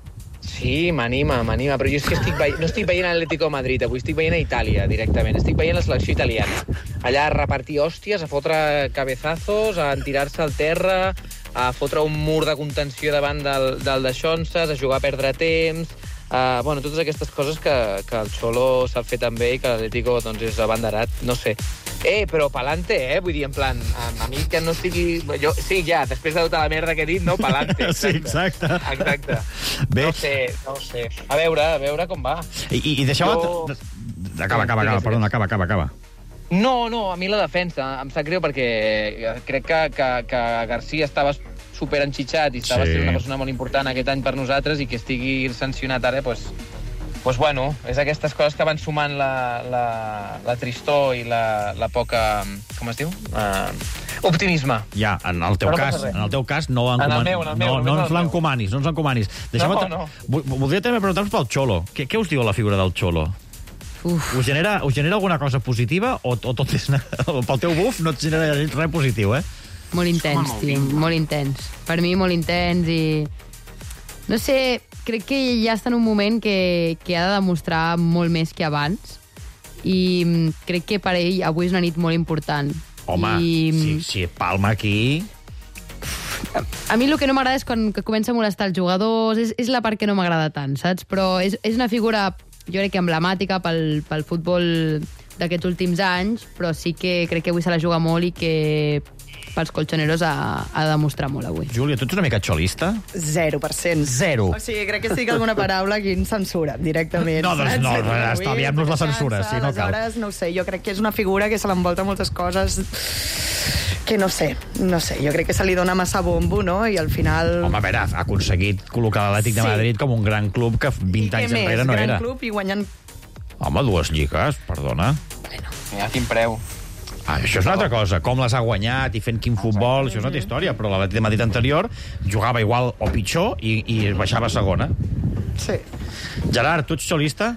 Sí, m'anima, m'anima, però jo és que estic veient, no estic veient l'Atlético de Madrid, avui estic veient a Itàlia directament, estic veient la selecció italiana. Allà a repartir hòsties, a fotre cabezazos, a tirar-se al terra, a fotre un mur de contenció davant del, del de Xonses, a jugar a perdre temps, uh, bueno, totes aquestes coses que, que el Xolo sap fer també i que l'Atlético doncs, és abanderat, no sé. Eh, però pa'lante, eh? Vull dir, en plan, a, a mi que no estigui... Jo, sí, ja, després de tota la merda que he dit, no, pa'lante. Sí, exacte. Exacte. Bé. No sé, no sé. A veure, a veure com va. I, i deixeu... Jo... Acaba, acaba, acaba, perdona, acaba, acaba, acaba. No, no, a mi la defensa em sap greu perquè crec que, que, que Garcia estava super enxitxat i estava Sí. sent una persona molt important aquest any per nosaltres i que estigui sancionat ara, doncs, pues bueno, és aquestes coses que van sumant la, la, la tristor i la, la poca... Com es diu? Uh, optimisme. Ja, en el teu Però no cas, passa res. en el teu cas no, En el encoman... meu, en el meu, no, només no en ens el meu. l'encomanis, no ens l'encomanis. Deixa'm No, te- no. Vo- Voldria també preguntar-vos pel Xolo. Què, què us diu la figura del Xolo? Uf. Us genera, us genera alguna cosa positiva o, o tot és... Pel teu buf no et genera res positiu, eh? Molt intens, tio, molt intens. Per mi, molt intens i... No sé, crec que ja està en un moment que, que ha de demostrar molt més que abans i mm, crec que per ell avui és una nit molt important. Home, I, si, si palma aquí... A mi el que no m'agrada és quan que comença a molestar els jugadors, és, és la part que no m'agrada tant, saps? Però és, és una figura, jo crec que emblemàtica pel, pel futbol d'aquests últims anys, però sí que crec que avui se la juga molt i que pels colchoneros ha, ha de demostrar molt avui. Júlia, tu ets una mica xolista? Zero per cent. Zero. O sigui, crec que si dic alguna paraula aquí ens censuren directament. No, doncs no, Saps? Avui, estalviem-nos la censura, si no cal. Aleshores, no ho sé, jo crec que és una figura que se l'envolta moltes coses que no sé, no sé, jo crec que se li dona massa bombo, no? I al final... Home, a veure, ha aconseguit col·locar l'Atlètic de Sí. Madrid com un gran club que vint anys enrere no gran era. club i guanyant... Home, dues lligues, perdona. Mira, quin preu. Ah, això és una altra cosa. Com les ha guanyat i fent quin futbol, això és una altra història. Però l'Atlètic de Madrid anterior jugava igual o pitjor i, i baixava a segona. Sí. Gerard, tu ets xolista?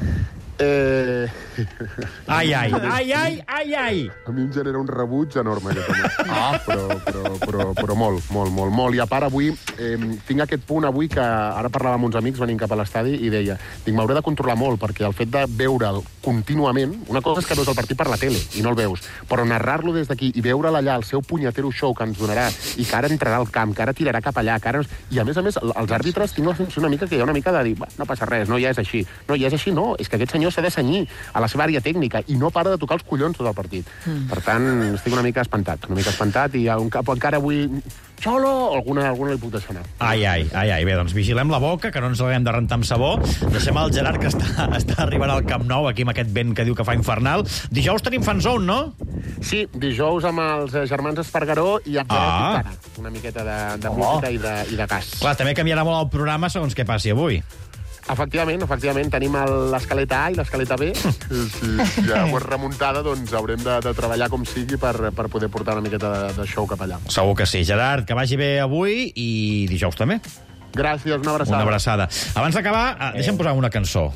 Eh... Ai, ai, ai, ai, ai, ai. A mi em genera un rebuig enorme, aquest home. Ah. Però, però, però, però molt, molt, molt, molt. I a part, avui, eh, tinc aquest punt avui que ara parlava amb uns amics venint cap a l'estadi i deia, dic, m'hauré de controlar molt, perquè el fet de veure'l contínuament, una cosa és que veus el partit per la tele i no el veus, però narrar-lo des d'aquí i veure'l allà, el seu punyetero show que ens donarà, i que ara entrarà al camp, que ara tirarà cap allà, que ara... I a més a més, els àrbitres tinc la sensació una mica que hi ha una mica de dir, no passa res, no, ja és així. No, ja és així, no. És que aquest senyor s'ha de cenyir a la seva àrea tècnica i no para de tocar els collons tot el partit. Mm. Per tant, estic una mica espantat, una mica espantat i un cap encara avui... Xolo! Alguna, alguna li puc deixar anar. Ai, ai, ai, ai. Bé, doncs vigilem la boca, que no ens l'haguem de rentar amb sabó. Deixem el Gerard, que està, està arribant al Camp Nou, aquí amb aquest vent que diu que fa infernal. Dijous tenim fanzone, no? Sí, dijous amb els germans Espargaró i amb Ah. ah. una miqueta de, de música i de, i de gas. Clar, també canviarà molt el programa segons què passi avui. Efectivament, efectivament, tenim el- l'escaleta A i l'escaleta B. Si ja ho és remuntada, doncs haurem de, de treballar com sigui per, per poder portar una miqueta de, de show cap allà. Segur que sí. Gerard, que vagi bé avui i dijous també. Gràcies, una abraçada. Una abraçada. Abans d'acabar, eh, deixa'm posar una cançó.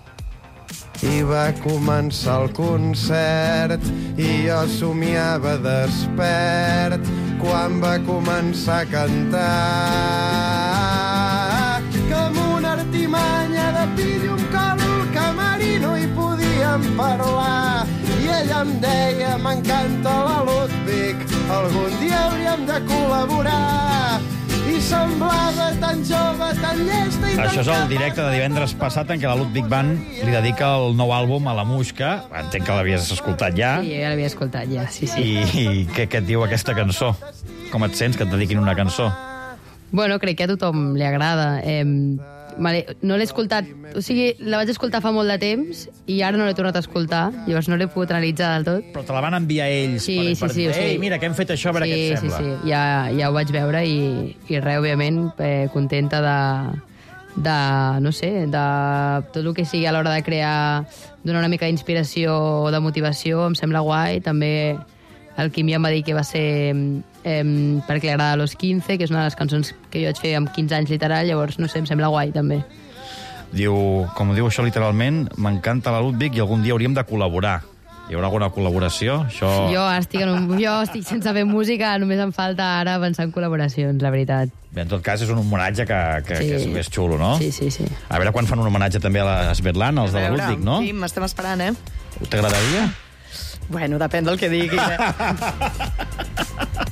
I va començar el concert i jo somiava despert quan va començar a cantar que amb una artimanya de pill i un col al camerino hi podíem parlar i ella em deia m'encanta la Ludwig algun dia hauríem de col·laborar i semblava tan jove, tan llesta i tan... Això és el directe de divendres passat en què la Ludwig Band li dedica el nou àlbum a la Muixca. Entenc que l'havies escoltat ja. Sí, ja l'havia escoltat, ja, sí, sí. I, i què, què et diu aquesta cançó? Com et sents que et dediquin una cançó? Bueno, crec que a tothom li agrada. Eh, no l'he escoltat... O sigui, la vaig escoltar fa molt de temps i ara no l'he tornat a escoltar, llavors no l'he pogut analitzar del tot. Però te la van enviar ells sí, per, sí, per sí, dir, sí. ei, mira, que hem fet això, a veure sí, què et sembla. Sí, sí, ja, ja ho vaig veure i, i res, òbviament, eh, contenta de, de, no sé, de tot el que sigui a l'hora de crear, donar una mica d'inspiració o de motivació, em sembla guai. També el Quim ja em va dir que va ser eh, perquè li agrada Los quinze, que és una de les cançons que jo vaig fer amb quinze anys literal, llavors, no sé, em sembla guai, també. Diu, com diu això literalment, m'encanta la Ludwig i algun dia hauríem de col·laborar. Hi haurà alguna col·laboració? Això... Jo estic, en un, jo estic sense fer música, només em falta ara pensar en col·laboracions, la veritat. Bé, en tot cas, és un homenatge que, que, Sí. que és, és xulo, no? Sí, sí, sí. A veure quan fan un homenatge també a la Svetlana, els de la Ludwig, no? Sí, m'estem esperant, eh? T'agradaria? Bueno, depèn del que digui. Eh?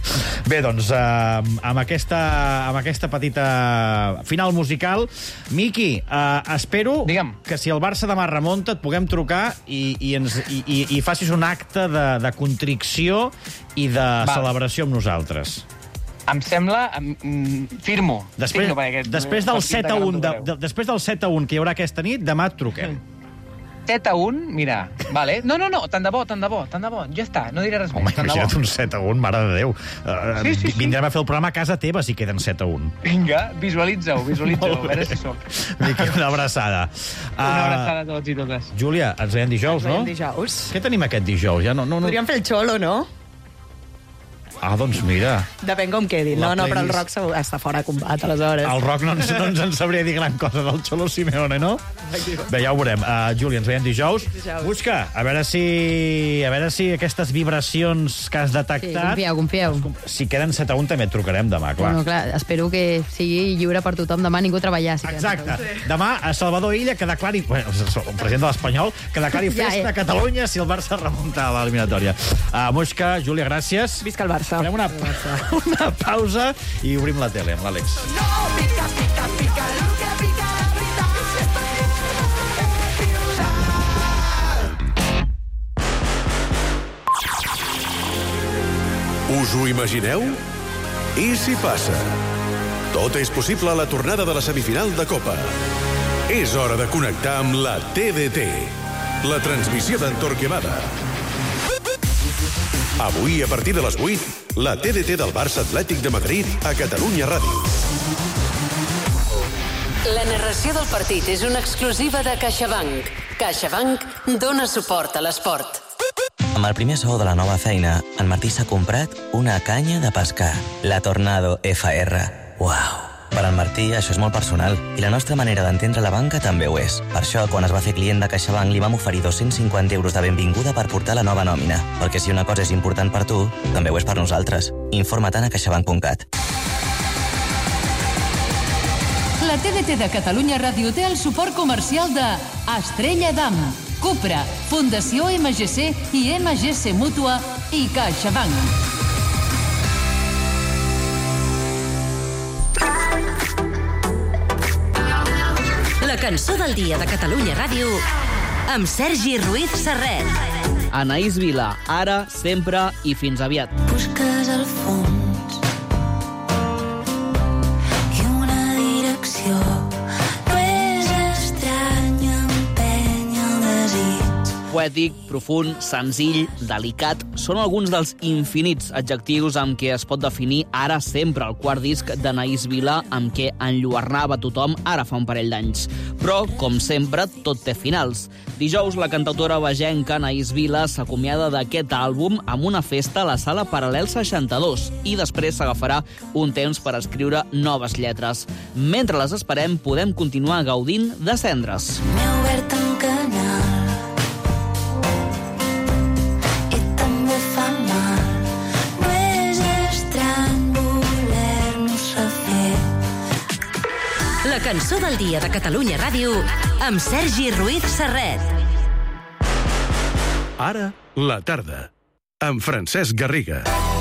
Bé, doncs, eh, amb, aquesta, amb aquesta petita final musical, Miqui, eh, espero Digue'm. que si el Barça demà remunta et puguem trucar i, i, ens, i, i, i facis un acte de, de contricció i de Va. celebració amb nosaltres. Em sembla... Mm, firmo. Després, firmo aquest, després, del set a un, de, de, després del set a un que hi haurà aquesta nit, demà et truquem. set a un, mira, vale. No, no, no, tant de bo, tant de bo, tant de bo. Ja està, no diré res Home, més. imagina't un set a un, mare de Déu. Uh, sí, sí, sí. Vindrem a fer el programa a casa teva si queden set a un. Vinga, visualitza-ho, visualitza-ho, a veure si soc. Miqui, una abraçada. Uh, una abraçada a tots i totes. Júlia, ens veiem dijous, no? Ens veiem dijous. Què tenim aquest dijous? Ja no, no, no... Podríem fer el xolo, no? Ah, doncs mira. Depèn com quedi. No, no, però el rock està fora de combat, aleshores. El rock no ens, no ens en sabria dir gran cosa del Xolo Simeone, no? Bé, ja ho veurem. Uh, Júlia, ens veiem dijous. dijous. Busca, a veure si a veure si aquestes vibracions que has detectat... Sí, confieu, confieu. Si queden set a un, també et trucarem demà, clar. Bueno, clar, espero que sigui lliure per tothom. Demà ningú treballar. Si Exacte. Demà, a Salvador Illa, que declari... Bueno, el president de l'Espanyol, que declari festa ja, ja. a Catalunya si el Barça remunta a l'eliminatòria. Uh, Musca, Júlia, gràcies. Visca el Barça. Farem una, una pausa i obrim la tele amb l'Àlex. Us ho imagineu? I si passa? Tot és possible a la tornada de la semifinal de Copa. És hora de connectar amb la T D T, la transmissió d'en Torquemada. Avui, a partir de les vuit, la T D T del Barça Atlètic de Madrid a Catalunya Ràdio. La narració del partit és una exclusiva de CaixaBank. CaixaBank dona suport a l'esport. Amb el primer sou de la nova feina, en Martí s'ha comprat una canya de pescar, la Tornado F R. Uau! Per en Martí, això és molt personal, i la nostra manera d'entendre la banca també ho és. Per això, quan es va fer client de CaixaBank, li vam oferir dos-cents cinquanta euros de benvinguda per portar la nova nòmina. Perquè si una cosa és important per tu, també ho és per nosaltres. Informa-te'n a caixabank punt cat. La T D T de Catalunya Ràdio té el suport comercial de Estrella Damm, Cupra, Fundació M G C i M G C Mútua i CaixaBank. La cançó del dia de Catalunya Ràdio amb Sergi Ruiz Serret. Anaïs Vila, ara, sempre i fins aviat. Busques el fons i una direcció. No és estrany empènyer el desig. Poètic, profund, senzill, delicat, són alguns dels infinits adjectius amb què es pot definir Ara sempre, el quart disc d'Anaïs Vila, amb què enlluernava tothom ara fa un parell d'anys. Però, com sempre, tot té finals. Dijous, la cantautora vegenca Anaïs Vila s'acomiada d'aquest àlbum amb una festa a la Sala Paral·lel seixanta-dos i després s'agafarà un temps per escriure noves lletres. Mentre les esperem, podem continuar gaudint de Cendres. M'he obert un canal i també fa mal. No és estrany voler-nos refer. La cançó del dia de Catalunya Ràdio amb Sergi Ruiz Serret. Ara, la tarda, amb Francesc Garriga.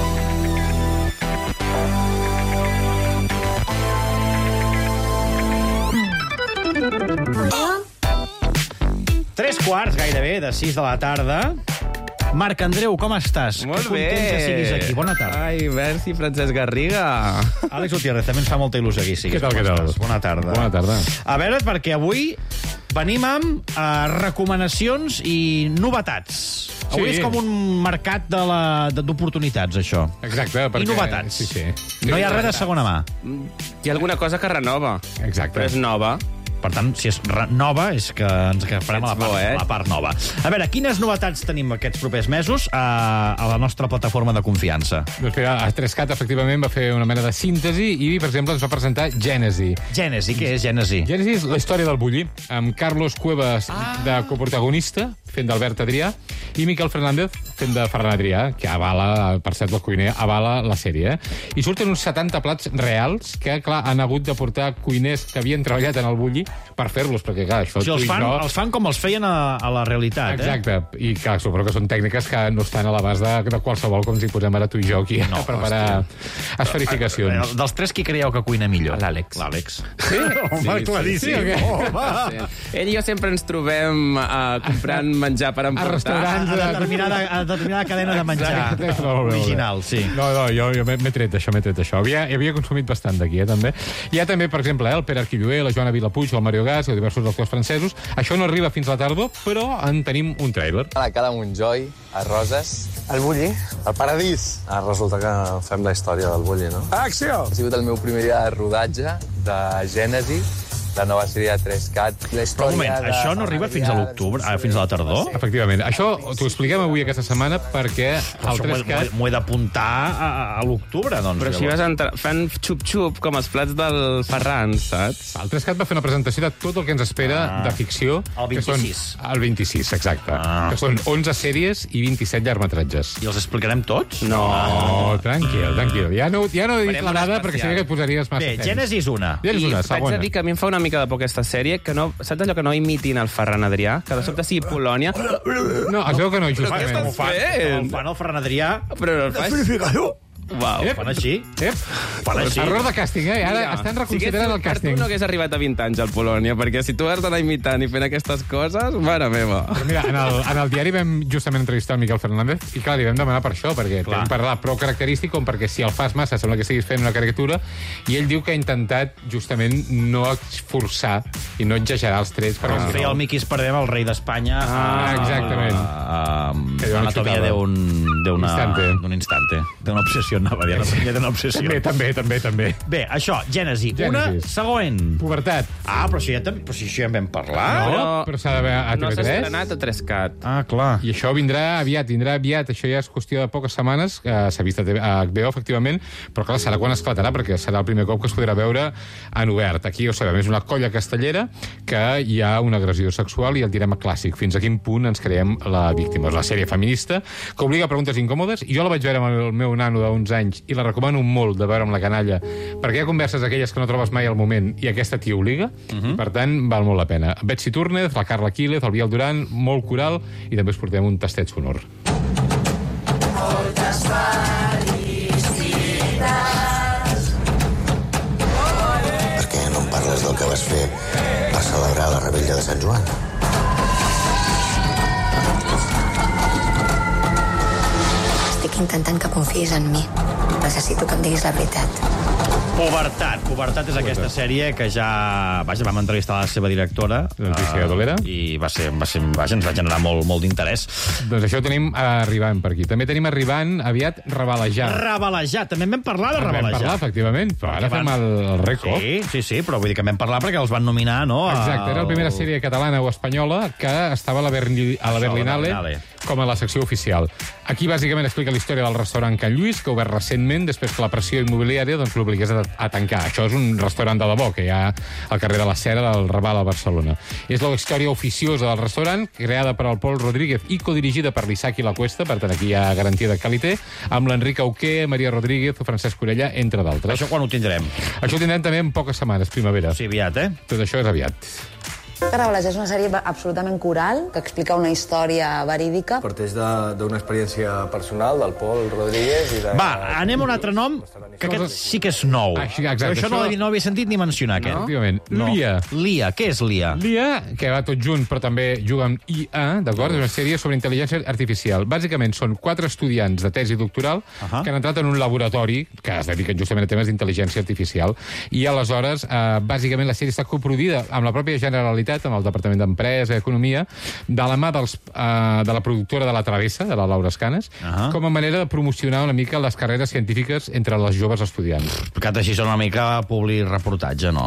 Tres quarts, gairebé, de sis de la tarda. Marc Andreu, com estàs? Molt que bé. content que siguis aquí. Bona tarda. Ai, merci, Francesc Garriga. Àlex Gutiérrez, també ens fa molta il·lusió aquí. Siguis. Què tal, Com què tal? estàs? Bona tarda. Bona tarda. A veure, perquè avui venim amb uh, recomanacions i novetats. Avui Sí. és com un mercat de la- de- d'oportunitats, això. Exacte, perquè... I novetats. Sí, sí. No hi ha res de segona mà. Hi ha alguna cosa que renova. Exacte. Però és nova. Per tant, si és re- nova, és que ens agafarem a la Ets part, bo, eh? a la part nova. A veure, quines novetats tenim aquests propers mesos a, a la nostra plataforma de confiança? Doncs mira, a tres cat, efectivament, va fer una mena de síntesi i, per exemple, ens va presentar Gènesi. Gènesi, què és Gènesi? Gènesi és la història del bulli, amb Carlos Cuevas ah. de coprotagonista, fent d'Albert Adrià, i Miquel Fernández fent de Ferran Adrià, que avala, per cert, el cuiner, avala la sèrie, eh? I surten uns setanta plats reals que, clar, han hagut de portar cuiners que havien treballat en el Bulli per fer-los, perquè, clar, això... O sigui, els fan, jo... els fan com els feien a, a la realitat, Exacte. eh? I, clar, suposo que són tècniques que no estan a l'abast de, de qualsevol, com si posem ara tu i jo aquí no, a preparar hòstia. esferificacions. Dels tres, qui creieu que cuina millor? L'Àlex. L'Àlex. Sí? Home, sí, claríssim. Sí, sí, Home. sí. Ell i jo sempre ens trobem uh, comprant menjar per emportar. A restaurants A determinada, a determinada cadena de menjar. Exacte. No, Original, sí. No, no, jo, jo m'he tret d'això, m'he tret d'això. Havia, havia consumit bastant d'aquí, eh, també. Hi ha també, per exemple, eh, el Pere Arquilloé, la Joana Vilapuig, el Mario Gas, i diversos actors francesos. Això no arriba fins a la tardor, però en tenim un tràiler. A la Cala Montjoi, a Roses. El Bulli, el Paradís. Ah, resulta que fem la història del Bulli, no? Acció! Ha sigut el meu primer dia de rodatge de Gènesi, la nova sèrie de tres cat. Però un moment, això no arriba fins a l'octubre, ah, fins a la tardor? Efectivament. Això t'ho expliquem avui aquesta setmana perquè el tres cat... M'ho he d'apuntar a, a l'octubre, doncs. Però així vas entrar... Fan xup-xup, com els plats del Ferran, saps? El tres cat va fer una presentació de tot el que ens espera ah. de ficció. El vint-i-sis. Que són, el vint-i-sis, exacte. Ah. Que són onze sèries i vint-i-set llargmetratges. I els explicarem tots? No, no tranquil, tranquil. Ja no, ja no he dit la dada perquè sabia que et posaries massa Bé, Gènesis una. Gènesis una, segona. I vaig a dir que a mi em fa una mica de por aquesta sèrie, que no... Saps allò que no imitin el Ferran Adrià? Que de sobte sigui Polònia... No, es veu que no, justament. Com ho fan? Com ho fan el Ferran Adrià? Però no el fas... Uau. Ep. Fan així. Ep. Fan així. Error de càsting, eh? Ara ja. estan reconsiderant el càsting. Per tu no hagués arribat a vint anys al Polònia, perquè si tu has d'anar imitant i fent aquestes coses, mare meva. Però mira, en el, en el diari vam justament entrevistar el Miquel Fernández i, clar, li vam demanar per això, perquè clar. Vam parlar prou característic com perquè si el fas massa sembla que estiguis fent una caricatura, i ell diu que ha intentat justament no forçar i no exagerar els trets. Com ah. feia el Miqui Espardem, el rei d'Espanya. Ah, exactament. Anatomia d'un instante. D'un instante. D'una obsessió, anava a dir, anatomia d'una obsessió. També, també, també, també. Bé, això, Gènesi. Una, següent. Pubertat. Ah, però si, ja però si això ja en vam parlar. No, però, però s'ha d'haver a no T V tres. No s'ha estrenat a tres cat. Ah, clar. I això vindrà aviat, vindrà aviat. Això ja és qüestió de poques setmanes, que s'ha vist a H B O, efectivament, però clar, serà quan esclatarà, perquè serà el primer cop que es podrà veure en obert. Aquí, ho sabem, és una colla castellera que hi ha una agressió sexual i el direm a clàssic. Fins a quin punt ens creiem la víctima. És la sèrie feminista que obliga a preguntes incòmodes. Jo la vaig veure amb el meu nano d'onze anys i la recomano molt de veure amb la canalla, perquè hi ha converses aquelles que no trobes mai al moment i aquesta t'hi obliga, uh -huh. i per tant val molt la pena. Betsy Túrnez, la Carla Quílez, el Biel Duran, molt coral, i també us portem un tastet sonor. Moltes felicitats. Per què no em parles del que vas fer per celebrar la rebella de Sant Joan? Estic intentant que confiïs en mi. Necessito que em diguis la veritat. Pubertat. Pubertat és aquesta sèrie que ja... Vaja, vam entrevistar la seva directora, Leticia Dolera, i va ser, va ser, vaja, ens va generar molt, molt d'interès. Doncs això ho tenim arribant per aquí. També tenim arribant aviat Rebalejar. Rebalejar. També en vam parlar de en Rebalejar. Vam parlar, efectivament, però ara van... fem el, el rècord. Sí, sí, sí, però vull dir que en vam parlar perquè els van nominar, no? Exacte, era la primera sèrie catalana o espanyola que estava a la, Berli... a la Berlinale, Berlinale com a la secció oficial. Aquí, bàsicament, explica la història del restaurant Can Lluís, que ha obert recentment, després que la pressió immobiliària doncs, l'obligués a, a tancar. Això és un restaurant de debò, que hi ha al carrer de la Cera del Raval a Barcelona. És la història oficiosa del restaurant, creada per al Pol Rodríguez i codirigida per l'Isaac i la Cuesta, per tant, aquí hi ha garantia de qualitat, amb l'Enric Auqué, Maria Rodríguez o Francesc Corella, entre d'altres. Això quan ho tindrem? Això ho tindrem també en poques setmanes, primavera. Sí, aviat, eh? Tot això és aviat. Rebalejar és una sèrie absolutament coral que explica una història verídica. Parteix d'una experiència personal del Pol Rodríguez i de... Va, anem a un altre nom, que aquest sí que és nou. Ah, sí, exacte, això, això no, no havia sentit ni mencionar, aquest. No? Efectivament. No. Lia. Lia. Què és Lia? Lia, que va tot junt, però també juga amb I A, d'acord? És una sèrie sobre intel·ligència artificial. Bàsicament són quatre estudiants de tesi doctoral uh -huh. que han entrat en un laboratori que es dediquen justament a temes d'intel·ligència artificial. I aleshores, eh, bàsicament, la sèrie està coproduïda amb la pròpia Generalitat, amb el Departament d'Empresa i Economia, de la mà dels, eh, de la productora de La Travessa, de la Laura Escanes, uh -huh. com a manera de promocionar una mica les carreres científiques entre les joves estudiants. Que així són una mica publi-reportatge, no?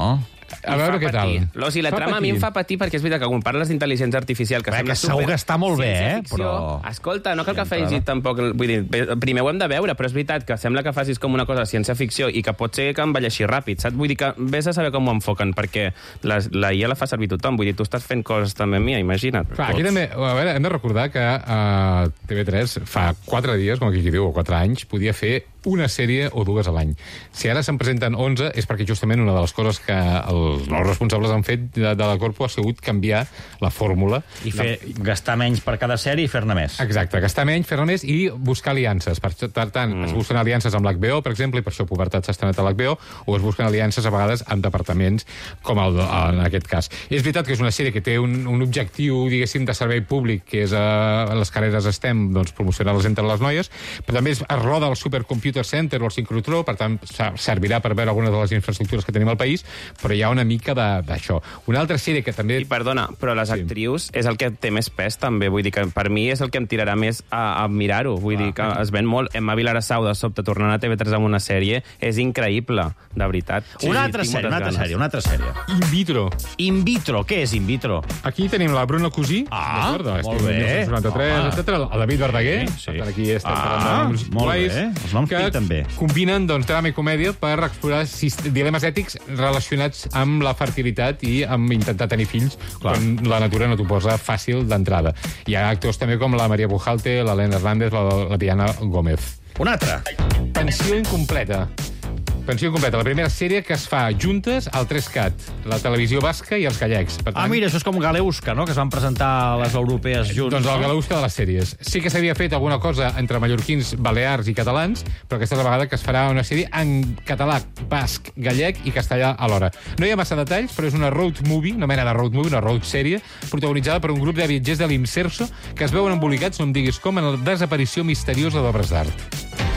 A veure què tal. O sigui, la trama a mi em fa patir perquè és veritat que quan parles d'intel·ligència artificial... Que, que segur que està molt bé, eh? Però... Escolta, no cal que facis tampoc... Vull dir, primer ho hem de veure, però és veritat que sembla que facis com una cosa de ciència-ficció i que pot ser que envelleixi ràpid, saps? Vull dir que vés a saber com ho enfoquen, perquè la, la I A la fa servir tothom. Vull dir, tu estàs fent coses també amb mi, imagina't. Clar, aquí també, a veure, hem de recordar que uh, T V tres fa quatre dies, com aquí diu, o quatre anys, podia fer una sèrie o dues a l'any. Si ara se'n presenten onze, és perquè justament una de les coses que els nous responsables han fet de, de la Corpo ha sigut canviar la fórmula. I fer, de... gastar menys per cada sèrie i fer-ne més. Exacte, gastar menys, fer-ne més i buscar aliances. Per, per tant, mm. es busquen aliances amb l'H B O, per exemple, i per això Pubertat s'ha estrenat a l'H B O, o es busquen aliances a vegades amb departaments, com el, en aquest cas. És veritat que és una sèrie que té un, un objectiu, diguéssim, de servei públic, que és a, a les carreres STEM, doncs, promocionar-les entre les noies, però també es roda el Supercomputer Center o el Sincrotró, per tant, servirà per veure algunes de les infraestructures que tenim al país, però hi ha una mica d'això. Una altra sèrie que també... I perdona, però les sí. actrius és el que té més pes, també. Vull dir que per mi és el que em tirarà més a, a mirar-ho. Vull ah, dir que es ven molt. Emma Vilarassau, de sobte, tornant a T V tres amb una sèrie, és increïble, de veritat. Sí, una altra sèrie, una altra sèrie, una altra sèrie. In vitro. In vitro, què és in vitro? Aquí tenim la Bruna Cosí, ah, molt bé. mil nou-cents noranta-tres, etcètera. El David Verdaguer, sí, sí. Aquí estem ah, parlant de molt guais, bé, els noms que també. Combinen doncs, drama i comèdia per explorar dilemes ètics relacionats amb la fertilitat i amb intentar tenir fills Clar. quan la natura no t'ho posa fàcil d'entrada. Hi ha actors també com la Maria Pujalte, l'Helena Hernández, la, la Diana Gómez. Una altra. Pensió incompleta. Pensió incompleta, la primera sèrie que es fa juntes al tres cat, la televisió basca i els gallecs. Per tant... Ah, mira, això és com Galeusca, no?, que es van presentar a les europees junts. Doncs el Galeusca de les sèries. Sí que s'havia fet alguna cosa entre mallorquins, balears i catalans, però aquesta és la vegada que es farà una sèrie en català, basc, gallec i castellà alhora. No hi ha massa detalls, però és una road movie, una mena de road movie, una road sèrie, protagonitzada per un grup de viatgers de l'Imserso que es veuen embolicats, no em diguis com, en la desaparició misteriosa d'obres d'art.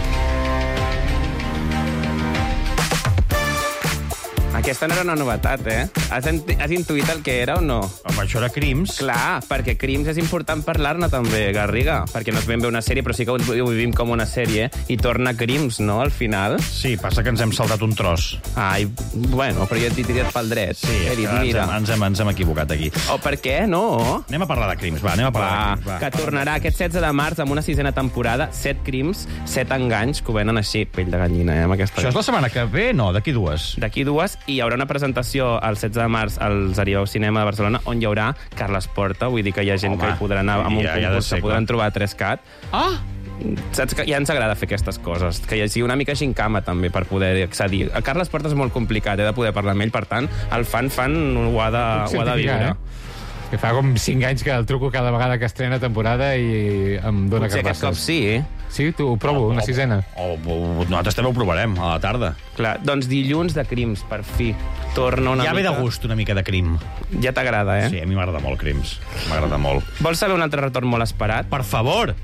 Aquesta no era una novetat, eh? Has, has intuït el que era o no? Home, això era Crims. Clar, perquè Crims és important parlar-ne també, Garriga, perquè no es vam veure una sèrie, però sí que ho vivim com una sèrie, i torna Crims, no?, al final. Sí, passa que ens hem saltat un tros. Ai, bueno, però jo t'he tirat pel dret. Sí, he dit, ens, mira. hem, ens, hem, ens hem equivocat aquí. O per què, no? Anem a parlar de Crims, va, anem a parlar va, de Crims. Va, que tornarà aquest setze de març amb una sisena temporada, set crims, set enganys, que ho venen així, pell de gallina, eh, amb aquesta... Això és la setmana que ve? No, d'aquí dues. D'aquí dues, i hi haurà una presentació el setze de març al Zariau Cinema de Barcelona, on hi haurà Carles Porta, vull dir que hi ha gent Home, que hi podrà anar amb un ja, concurs, ja que podran trobar a tres cat. Ah! Saps que ja ens agrada fer aquestes coses, que hi hagi una mica xincama també per poder accedir. A Carles Porta és molt complicat, he de poder parlar amb ell, per tant, el fan-fan ho ha de, ho ha de viure. Eh? Que fa com cinc anys que el truco cada vegada que estrena temporada i em dóna carbasses. Potser aquest cop sí, eh? Sí, tu ho provo, una sisena. O, o, o, nosaltres també ho provarem, a la tarda. Clar, doncs dilluns de crims, per fi. Torna una ja mica... ve de gust una mica de crim. Ja t'agrada, eh? Sí, a mi m'agrada molt crims. M'agrada molt. Vols saber un altre retorn molt esperat? Per favor!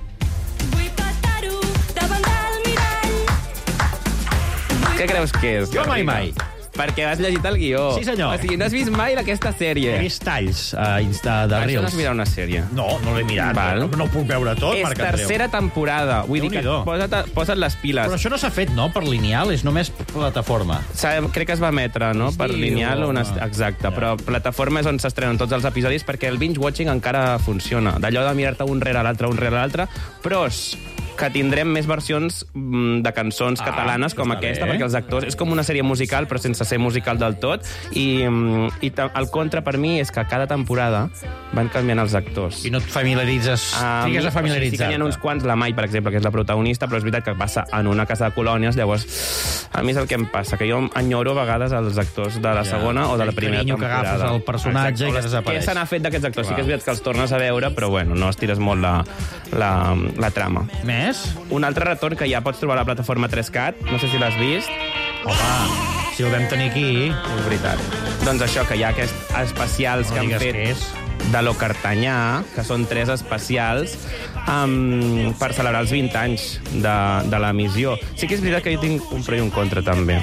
Què creus que és? Jo mai mai. Perquè has llegit el guió. Sí, senyor. O sigui, no has vist mai aquesta sèrie. He vist talls a Insta de Reels. Això no has mirat una sèrie. No, no l'he mirat. Val. No, no ho puc veure tot, és Marc Andreu. Tercera temporada. Vull dir que posa't, posa't les piles. Però això no s'ha fet, no?, per lineal, és només plataforma. Crec que es va emetre, no?, per lineal. Una... Exacte, ja. Però plataforma és on s'estrenen tots els episodis perquè el binge-watching encara funciona. D'allò de mirar-te un rere l'altre, un rere l'altre. Pros, que tindrem més versions de cançons ah, catalanes com aquesta, bé. Perquè els actors... És com una sèrie musical, però sense ser musical del tot. I, i el contra per mi és que cada temporada van canviant els actors. I no et familiaritzes... Um, Figues a familiaritzar-te. Sí que hi ha uns quants, la Mai, per exemple, que és la protagonista, però és veritat que passa en una casa de colònies, llavors a mi és el que em passa, que jo enyoro a vegades els actors de la ja. segona o de la primera temporada. Que agafes el personatge i que desapareix. Què se n'ha fet d'aquests actors? Clar. Sí que és veritat que els tornes a veure, però bueno, no estires molt la, la, la trama. Més? Un altre retorn que ja pots trobar a la plataforma tres cat, no sé si l'has vist. Home, si ho vam tenir aquí... És veritat. Doncs això, que hi ha aquests especials no que han fet de lo Cartanyà, que són tres especials, um, per celebrar els vint anys de, de l'emissió. Sí que és veritat que jo tinc un pro i un contra, també.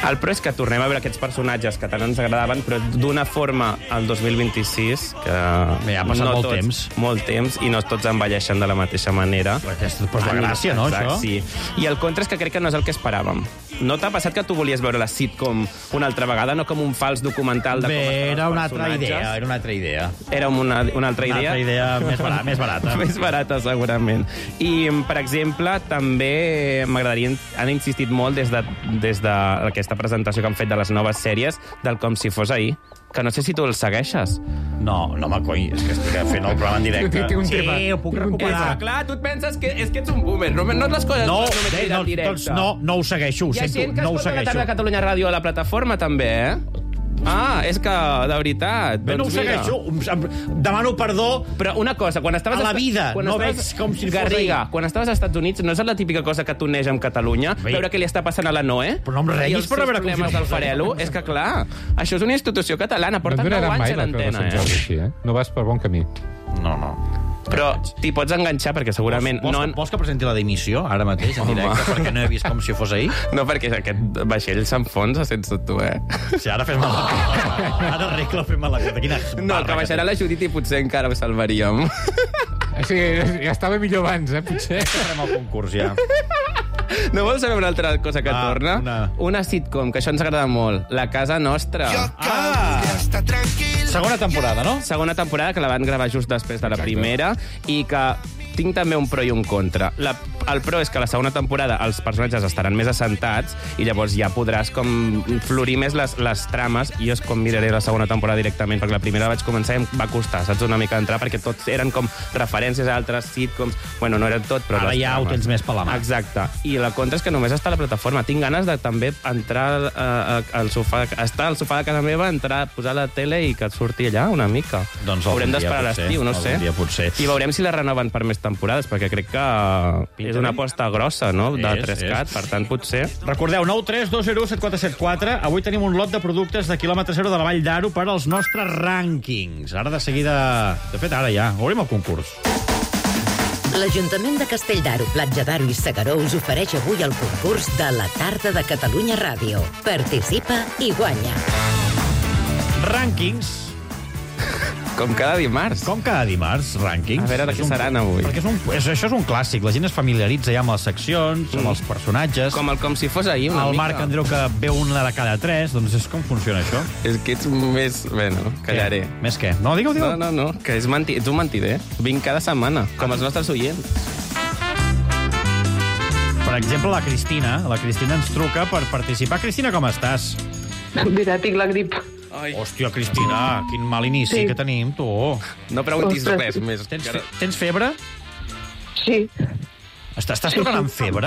El pro és que tornem a veure aquests personatges que tant ens agradaven, però d'una forma al dos mil vint-i-sis que Bé, ha passat no molt tots, temps. molt temps i no tots envelleixen de la mateixa manera. Aquesta és la gràcia, no, Exacte, això? Sí. I el contra és que crec que no és el que esperàvem. No t'ha passat que tu volies veure la sitcom una altra vegada, no com un fals documental de com Bé, estaven era els una altra personatges? idea, era una altra idea. Era una, una altra idea? Una altra idea més barata. Més barata, més barata segurament. I, per exemple, també m'agradaria... Han insistit molt des d'aquesta de, des de presentació que han fet de les noves sèries del Com si fos ahir, que no sé si tu el segueixes. No, no m'acoi, és que estic fent el programa en directe. Té un sí, tema. ho puc recuperar. És, clar, tu et penses que, és que ets un boomer, no, no les coses No, no, només bé, no, no, directe. doncs no, no ho segueixo, ho Hi ha sento, gent que no ho escolta la segueixo. tarda a Catalunya Ràdio a la plataforma, també, eh? Ah, és que, de veritat... Bé, no ho doncs mira. segueixo, em demano perdó. Però una cosa, quan estaves... A la vida, quan no estaves- veig com si fos Garriga, ahir. quan estaves als Estats Units, no és la típica cosa que tu neix amb Catalunya, Bé. veure què li està passant a la Noé? Però no em reguis I els per seus veure com si problemes no del fos ahir. Farelo, és que clar, això és una institució catalana, No porten et deu donarà anys mai en la creu de antena, Sant Jordi eh? així, eh? No vas per bon camí. No, no. Però t'hi pots enganxar perquè segurament... Vols, no... que, vols que presenti la dimissió, ara mateix, en directe, perquè no he vist com si fos ahir? No, perquè aquest vaixell s'enfonsa sense tu, eh? Sí, ara fes-me la cosa. Ara arregla fent-me la cosa. Quina No, que baixarà la Judit i potser encara ho salvaríem. Sí, ja estava millor abans, eh, potser. Farem el concurs, ja. No vols saber una altra cosa que Ah, torna? una. Una sitcom, que això ens agrada molt. La casa nostra. Ah! Segona temporada, no? Segona temporada, que la van gravar just després de la primera, i que tinc també un pro i un contra. La, el pro és que la segona temporada els personatges estaran més assentats i llavors ja podràs com florir més les, les trames, i jo és com miraré la segona temporada directament, perquè la primera vaig començar i em va costar, saps, una mica entrar, perquè tots eren com referències a altres sitcoms. Bueno, no eren tot, però... Ara les ja ho trames. tens més per la mà. Exacte. I la contra és que només està a la plataforma. Tinc ganes de també entrar uh, al sofà, estar al sofà de casa meva, entrar, posar la tele i que et surti allà una mica. Doncs Haurem algun dia, d'esperar a potser. l'estiu, no Algun sé. dia, potser. I veurem si la renoven per més temporades, perquè crec que és una aposta grossa, no?, de És, tres és. cat, per tant, potser... Recordeu, nou tres dos zero set quatre set quatre. Avui tenim un lot de productes de quilòmetre zero de la Vall d'Aro per als nostres rànquings. Ara de seguida... De fet, ara ja. Obrim el concurs. L'Ajuntament de Castelldaro, Platja d'Aro i Segaró us ofereix avui el concurs de la tarda de Catalunya Ràdio. Participa i guanya. Rànquings. Com cada dimarts. Com cada dimarts, rànquings. A veure de És què un- seran avui. Perquè és un, és, això és un clàssic. La gent es familiaritza ja amb les seccions, amb els personatges. Com el com si fos ahir, una El mica. Marc Andreu, que veu una de cada tres, doncs és com funciona això. És que ets més... Bueno, callaré. Què? Més què? No, digue-ho, digue-ho. No, no, no, que és menti... ets un mentider. Vinc cada setmana, com els nostres oients. Per exemple, la Cristina. La Cristina ens truca per participar. Cristina, com estàs? Mira, tinc la grip. Ai. Hòstia, Cristina, quin mal inici Sí. que tenim, tu. No preguntis Ostres. res més. Tens, fe tens febre? Sí. Estàs, estàs trucant amb febre?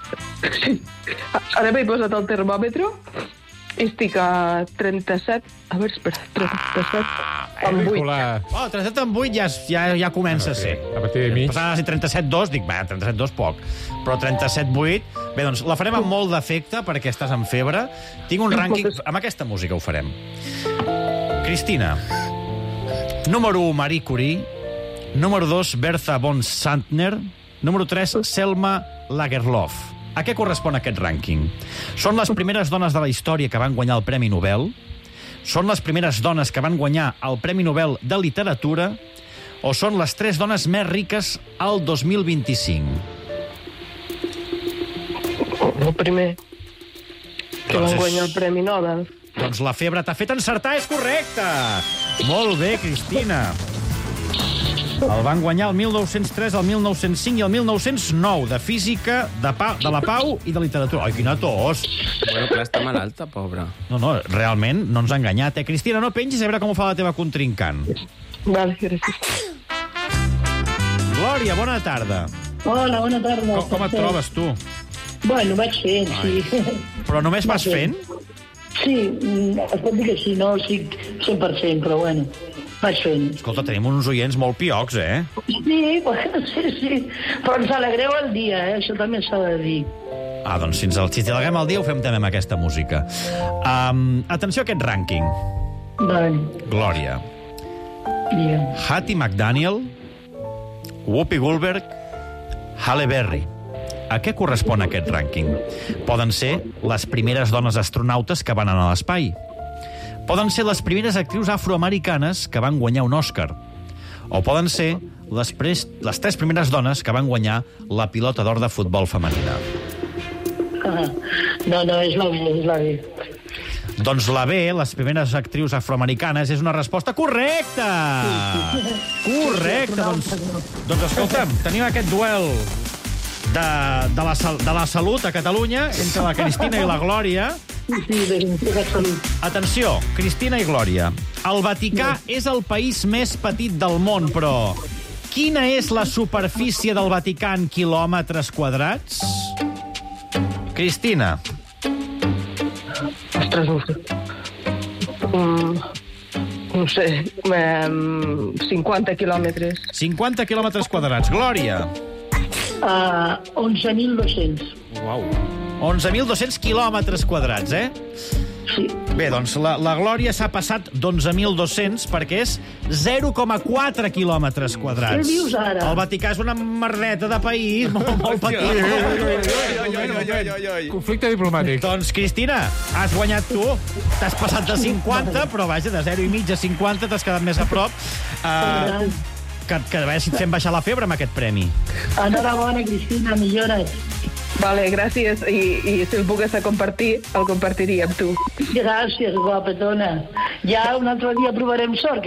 Ara m'he posat el termòmetre. Estic a trenta-set... A veure, espera, trenta-set amb vuit. Oh, trenta-set amb vuit ja, ja, ja comença a ser. A partir de mig. Passava a ser trenta-set dos, dic, va, trenta-set dos poc. Però trenta-set vuit... Bé, doncs la farem amb molt d'efecte perquè estàs amb febre. Tinc un rànquing... Amb aquesta música ho farem. Cristina. Número u, Marie Curie. Número dos, Bertha von Suttner. Número tres, Selma Lagerlöf. A què correspon aquest rànquing? Són les primeres dones de la història que van guanyar el Premi Nobel? Són les primeres dones que van guanyar el Premi Nobel de Literatura? O són les tres dones més riques al dos mil vint-i-cinc? El primer. Que Doncs van és- guanyar el Premi Nobel. Doncs la febre t'ha fet encertar, és correcte! Molt bé, Cristina. El van guanyar el mil nou-cents tres, el mil nou-cents cinc i el mil nou-cents nou, de Física, de, pa, de la Pau i de Literatura. Ai, quina tos! Bueno, clar, està malalta, pobra. No, no, realment no ens ha enganyat, eh? Cristina, no pengis a veure com ho fa la teva contrincant. Vale, gràcies. Glòria, bona tarda. Hola, bona tarda. Com, com et trobes, tu? Bueno, vaig fent, sí. Però només vas fent? Sí, mm, es pot dir que sí, no estic cent per cent, però bueno, vaig fent. Escolta, tenim uns oients molt piocs, eh? Sí, bueno, sí, sí, però ens alegreu el dia, eh? Això també s'ha de dir. Ah, doncs si ens el, si ens alegrem el dia ho fem també amb aquesta música. Um, atenció a aquest rànquing. Vale, Glòria. digue'm. Hattie McDaniel, Whoopi Goldberg, Halle Berry. A què correspon aquest rànquing? Poden ser les primeres dones astronautes que van anar a l'espai. Poden ser les primeres actrius afroamericanes que van guanyar un Òscar. O poden ser les, pres, les tres primeres dones que van guanyar la pilota d'or de futbol femenina. Ah, no, no, és la B, és la B. Doncs la B, les primeres actrius afroamericanes, és una resposta correcta! Correcte! Doncs, doncs escolta'm, tenim aquest duel de, de, la, de la salut a Catalunya entre la Cristina i la Glòria. Sí, de la salut. Atenció, Cristina i Glòria. El Vaticà és el país més petit del món, però quina és la superfície del Vaticà en quilòmetres quadrats? Cristina. Ostres, no sé. Um, no sé, um, cinquanta quilòmetres. cinquanta quilòmetres quadrats. Glòria. Uh, onze mil dos-cents. Uau. onze mil dos-cents quilòmetres quadrats, eh? Sí. Bé, doncs la, la Glòria s'ha passat d'onze mil dos-cents perquè és zero coma quatre quilòmetres quadrats. Què dius ara? El Vaticà és una merdeta de país, molt, molt petit. Conflicte diplomàtic. Doncs, Cristina, has guanyat tu. T'has passat de cinquanta, però vaja, de zero i mig a cinquanta t'has quedat més a prop. Uh, que, que a veure si et fem baixar la febre amb aquest premi. Enhorabona, Cristina, millores. Vale, gràcies. I, i si el pogués compartir, el compartiria amb tu. Gràcies, guapetona. Ja un altre dia provarem sort,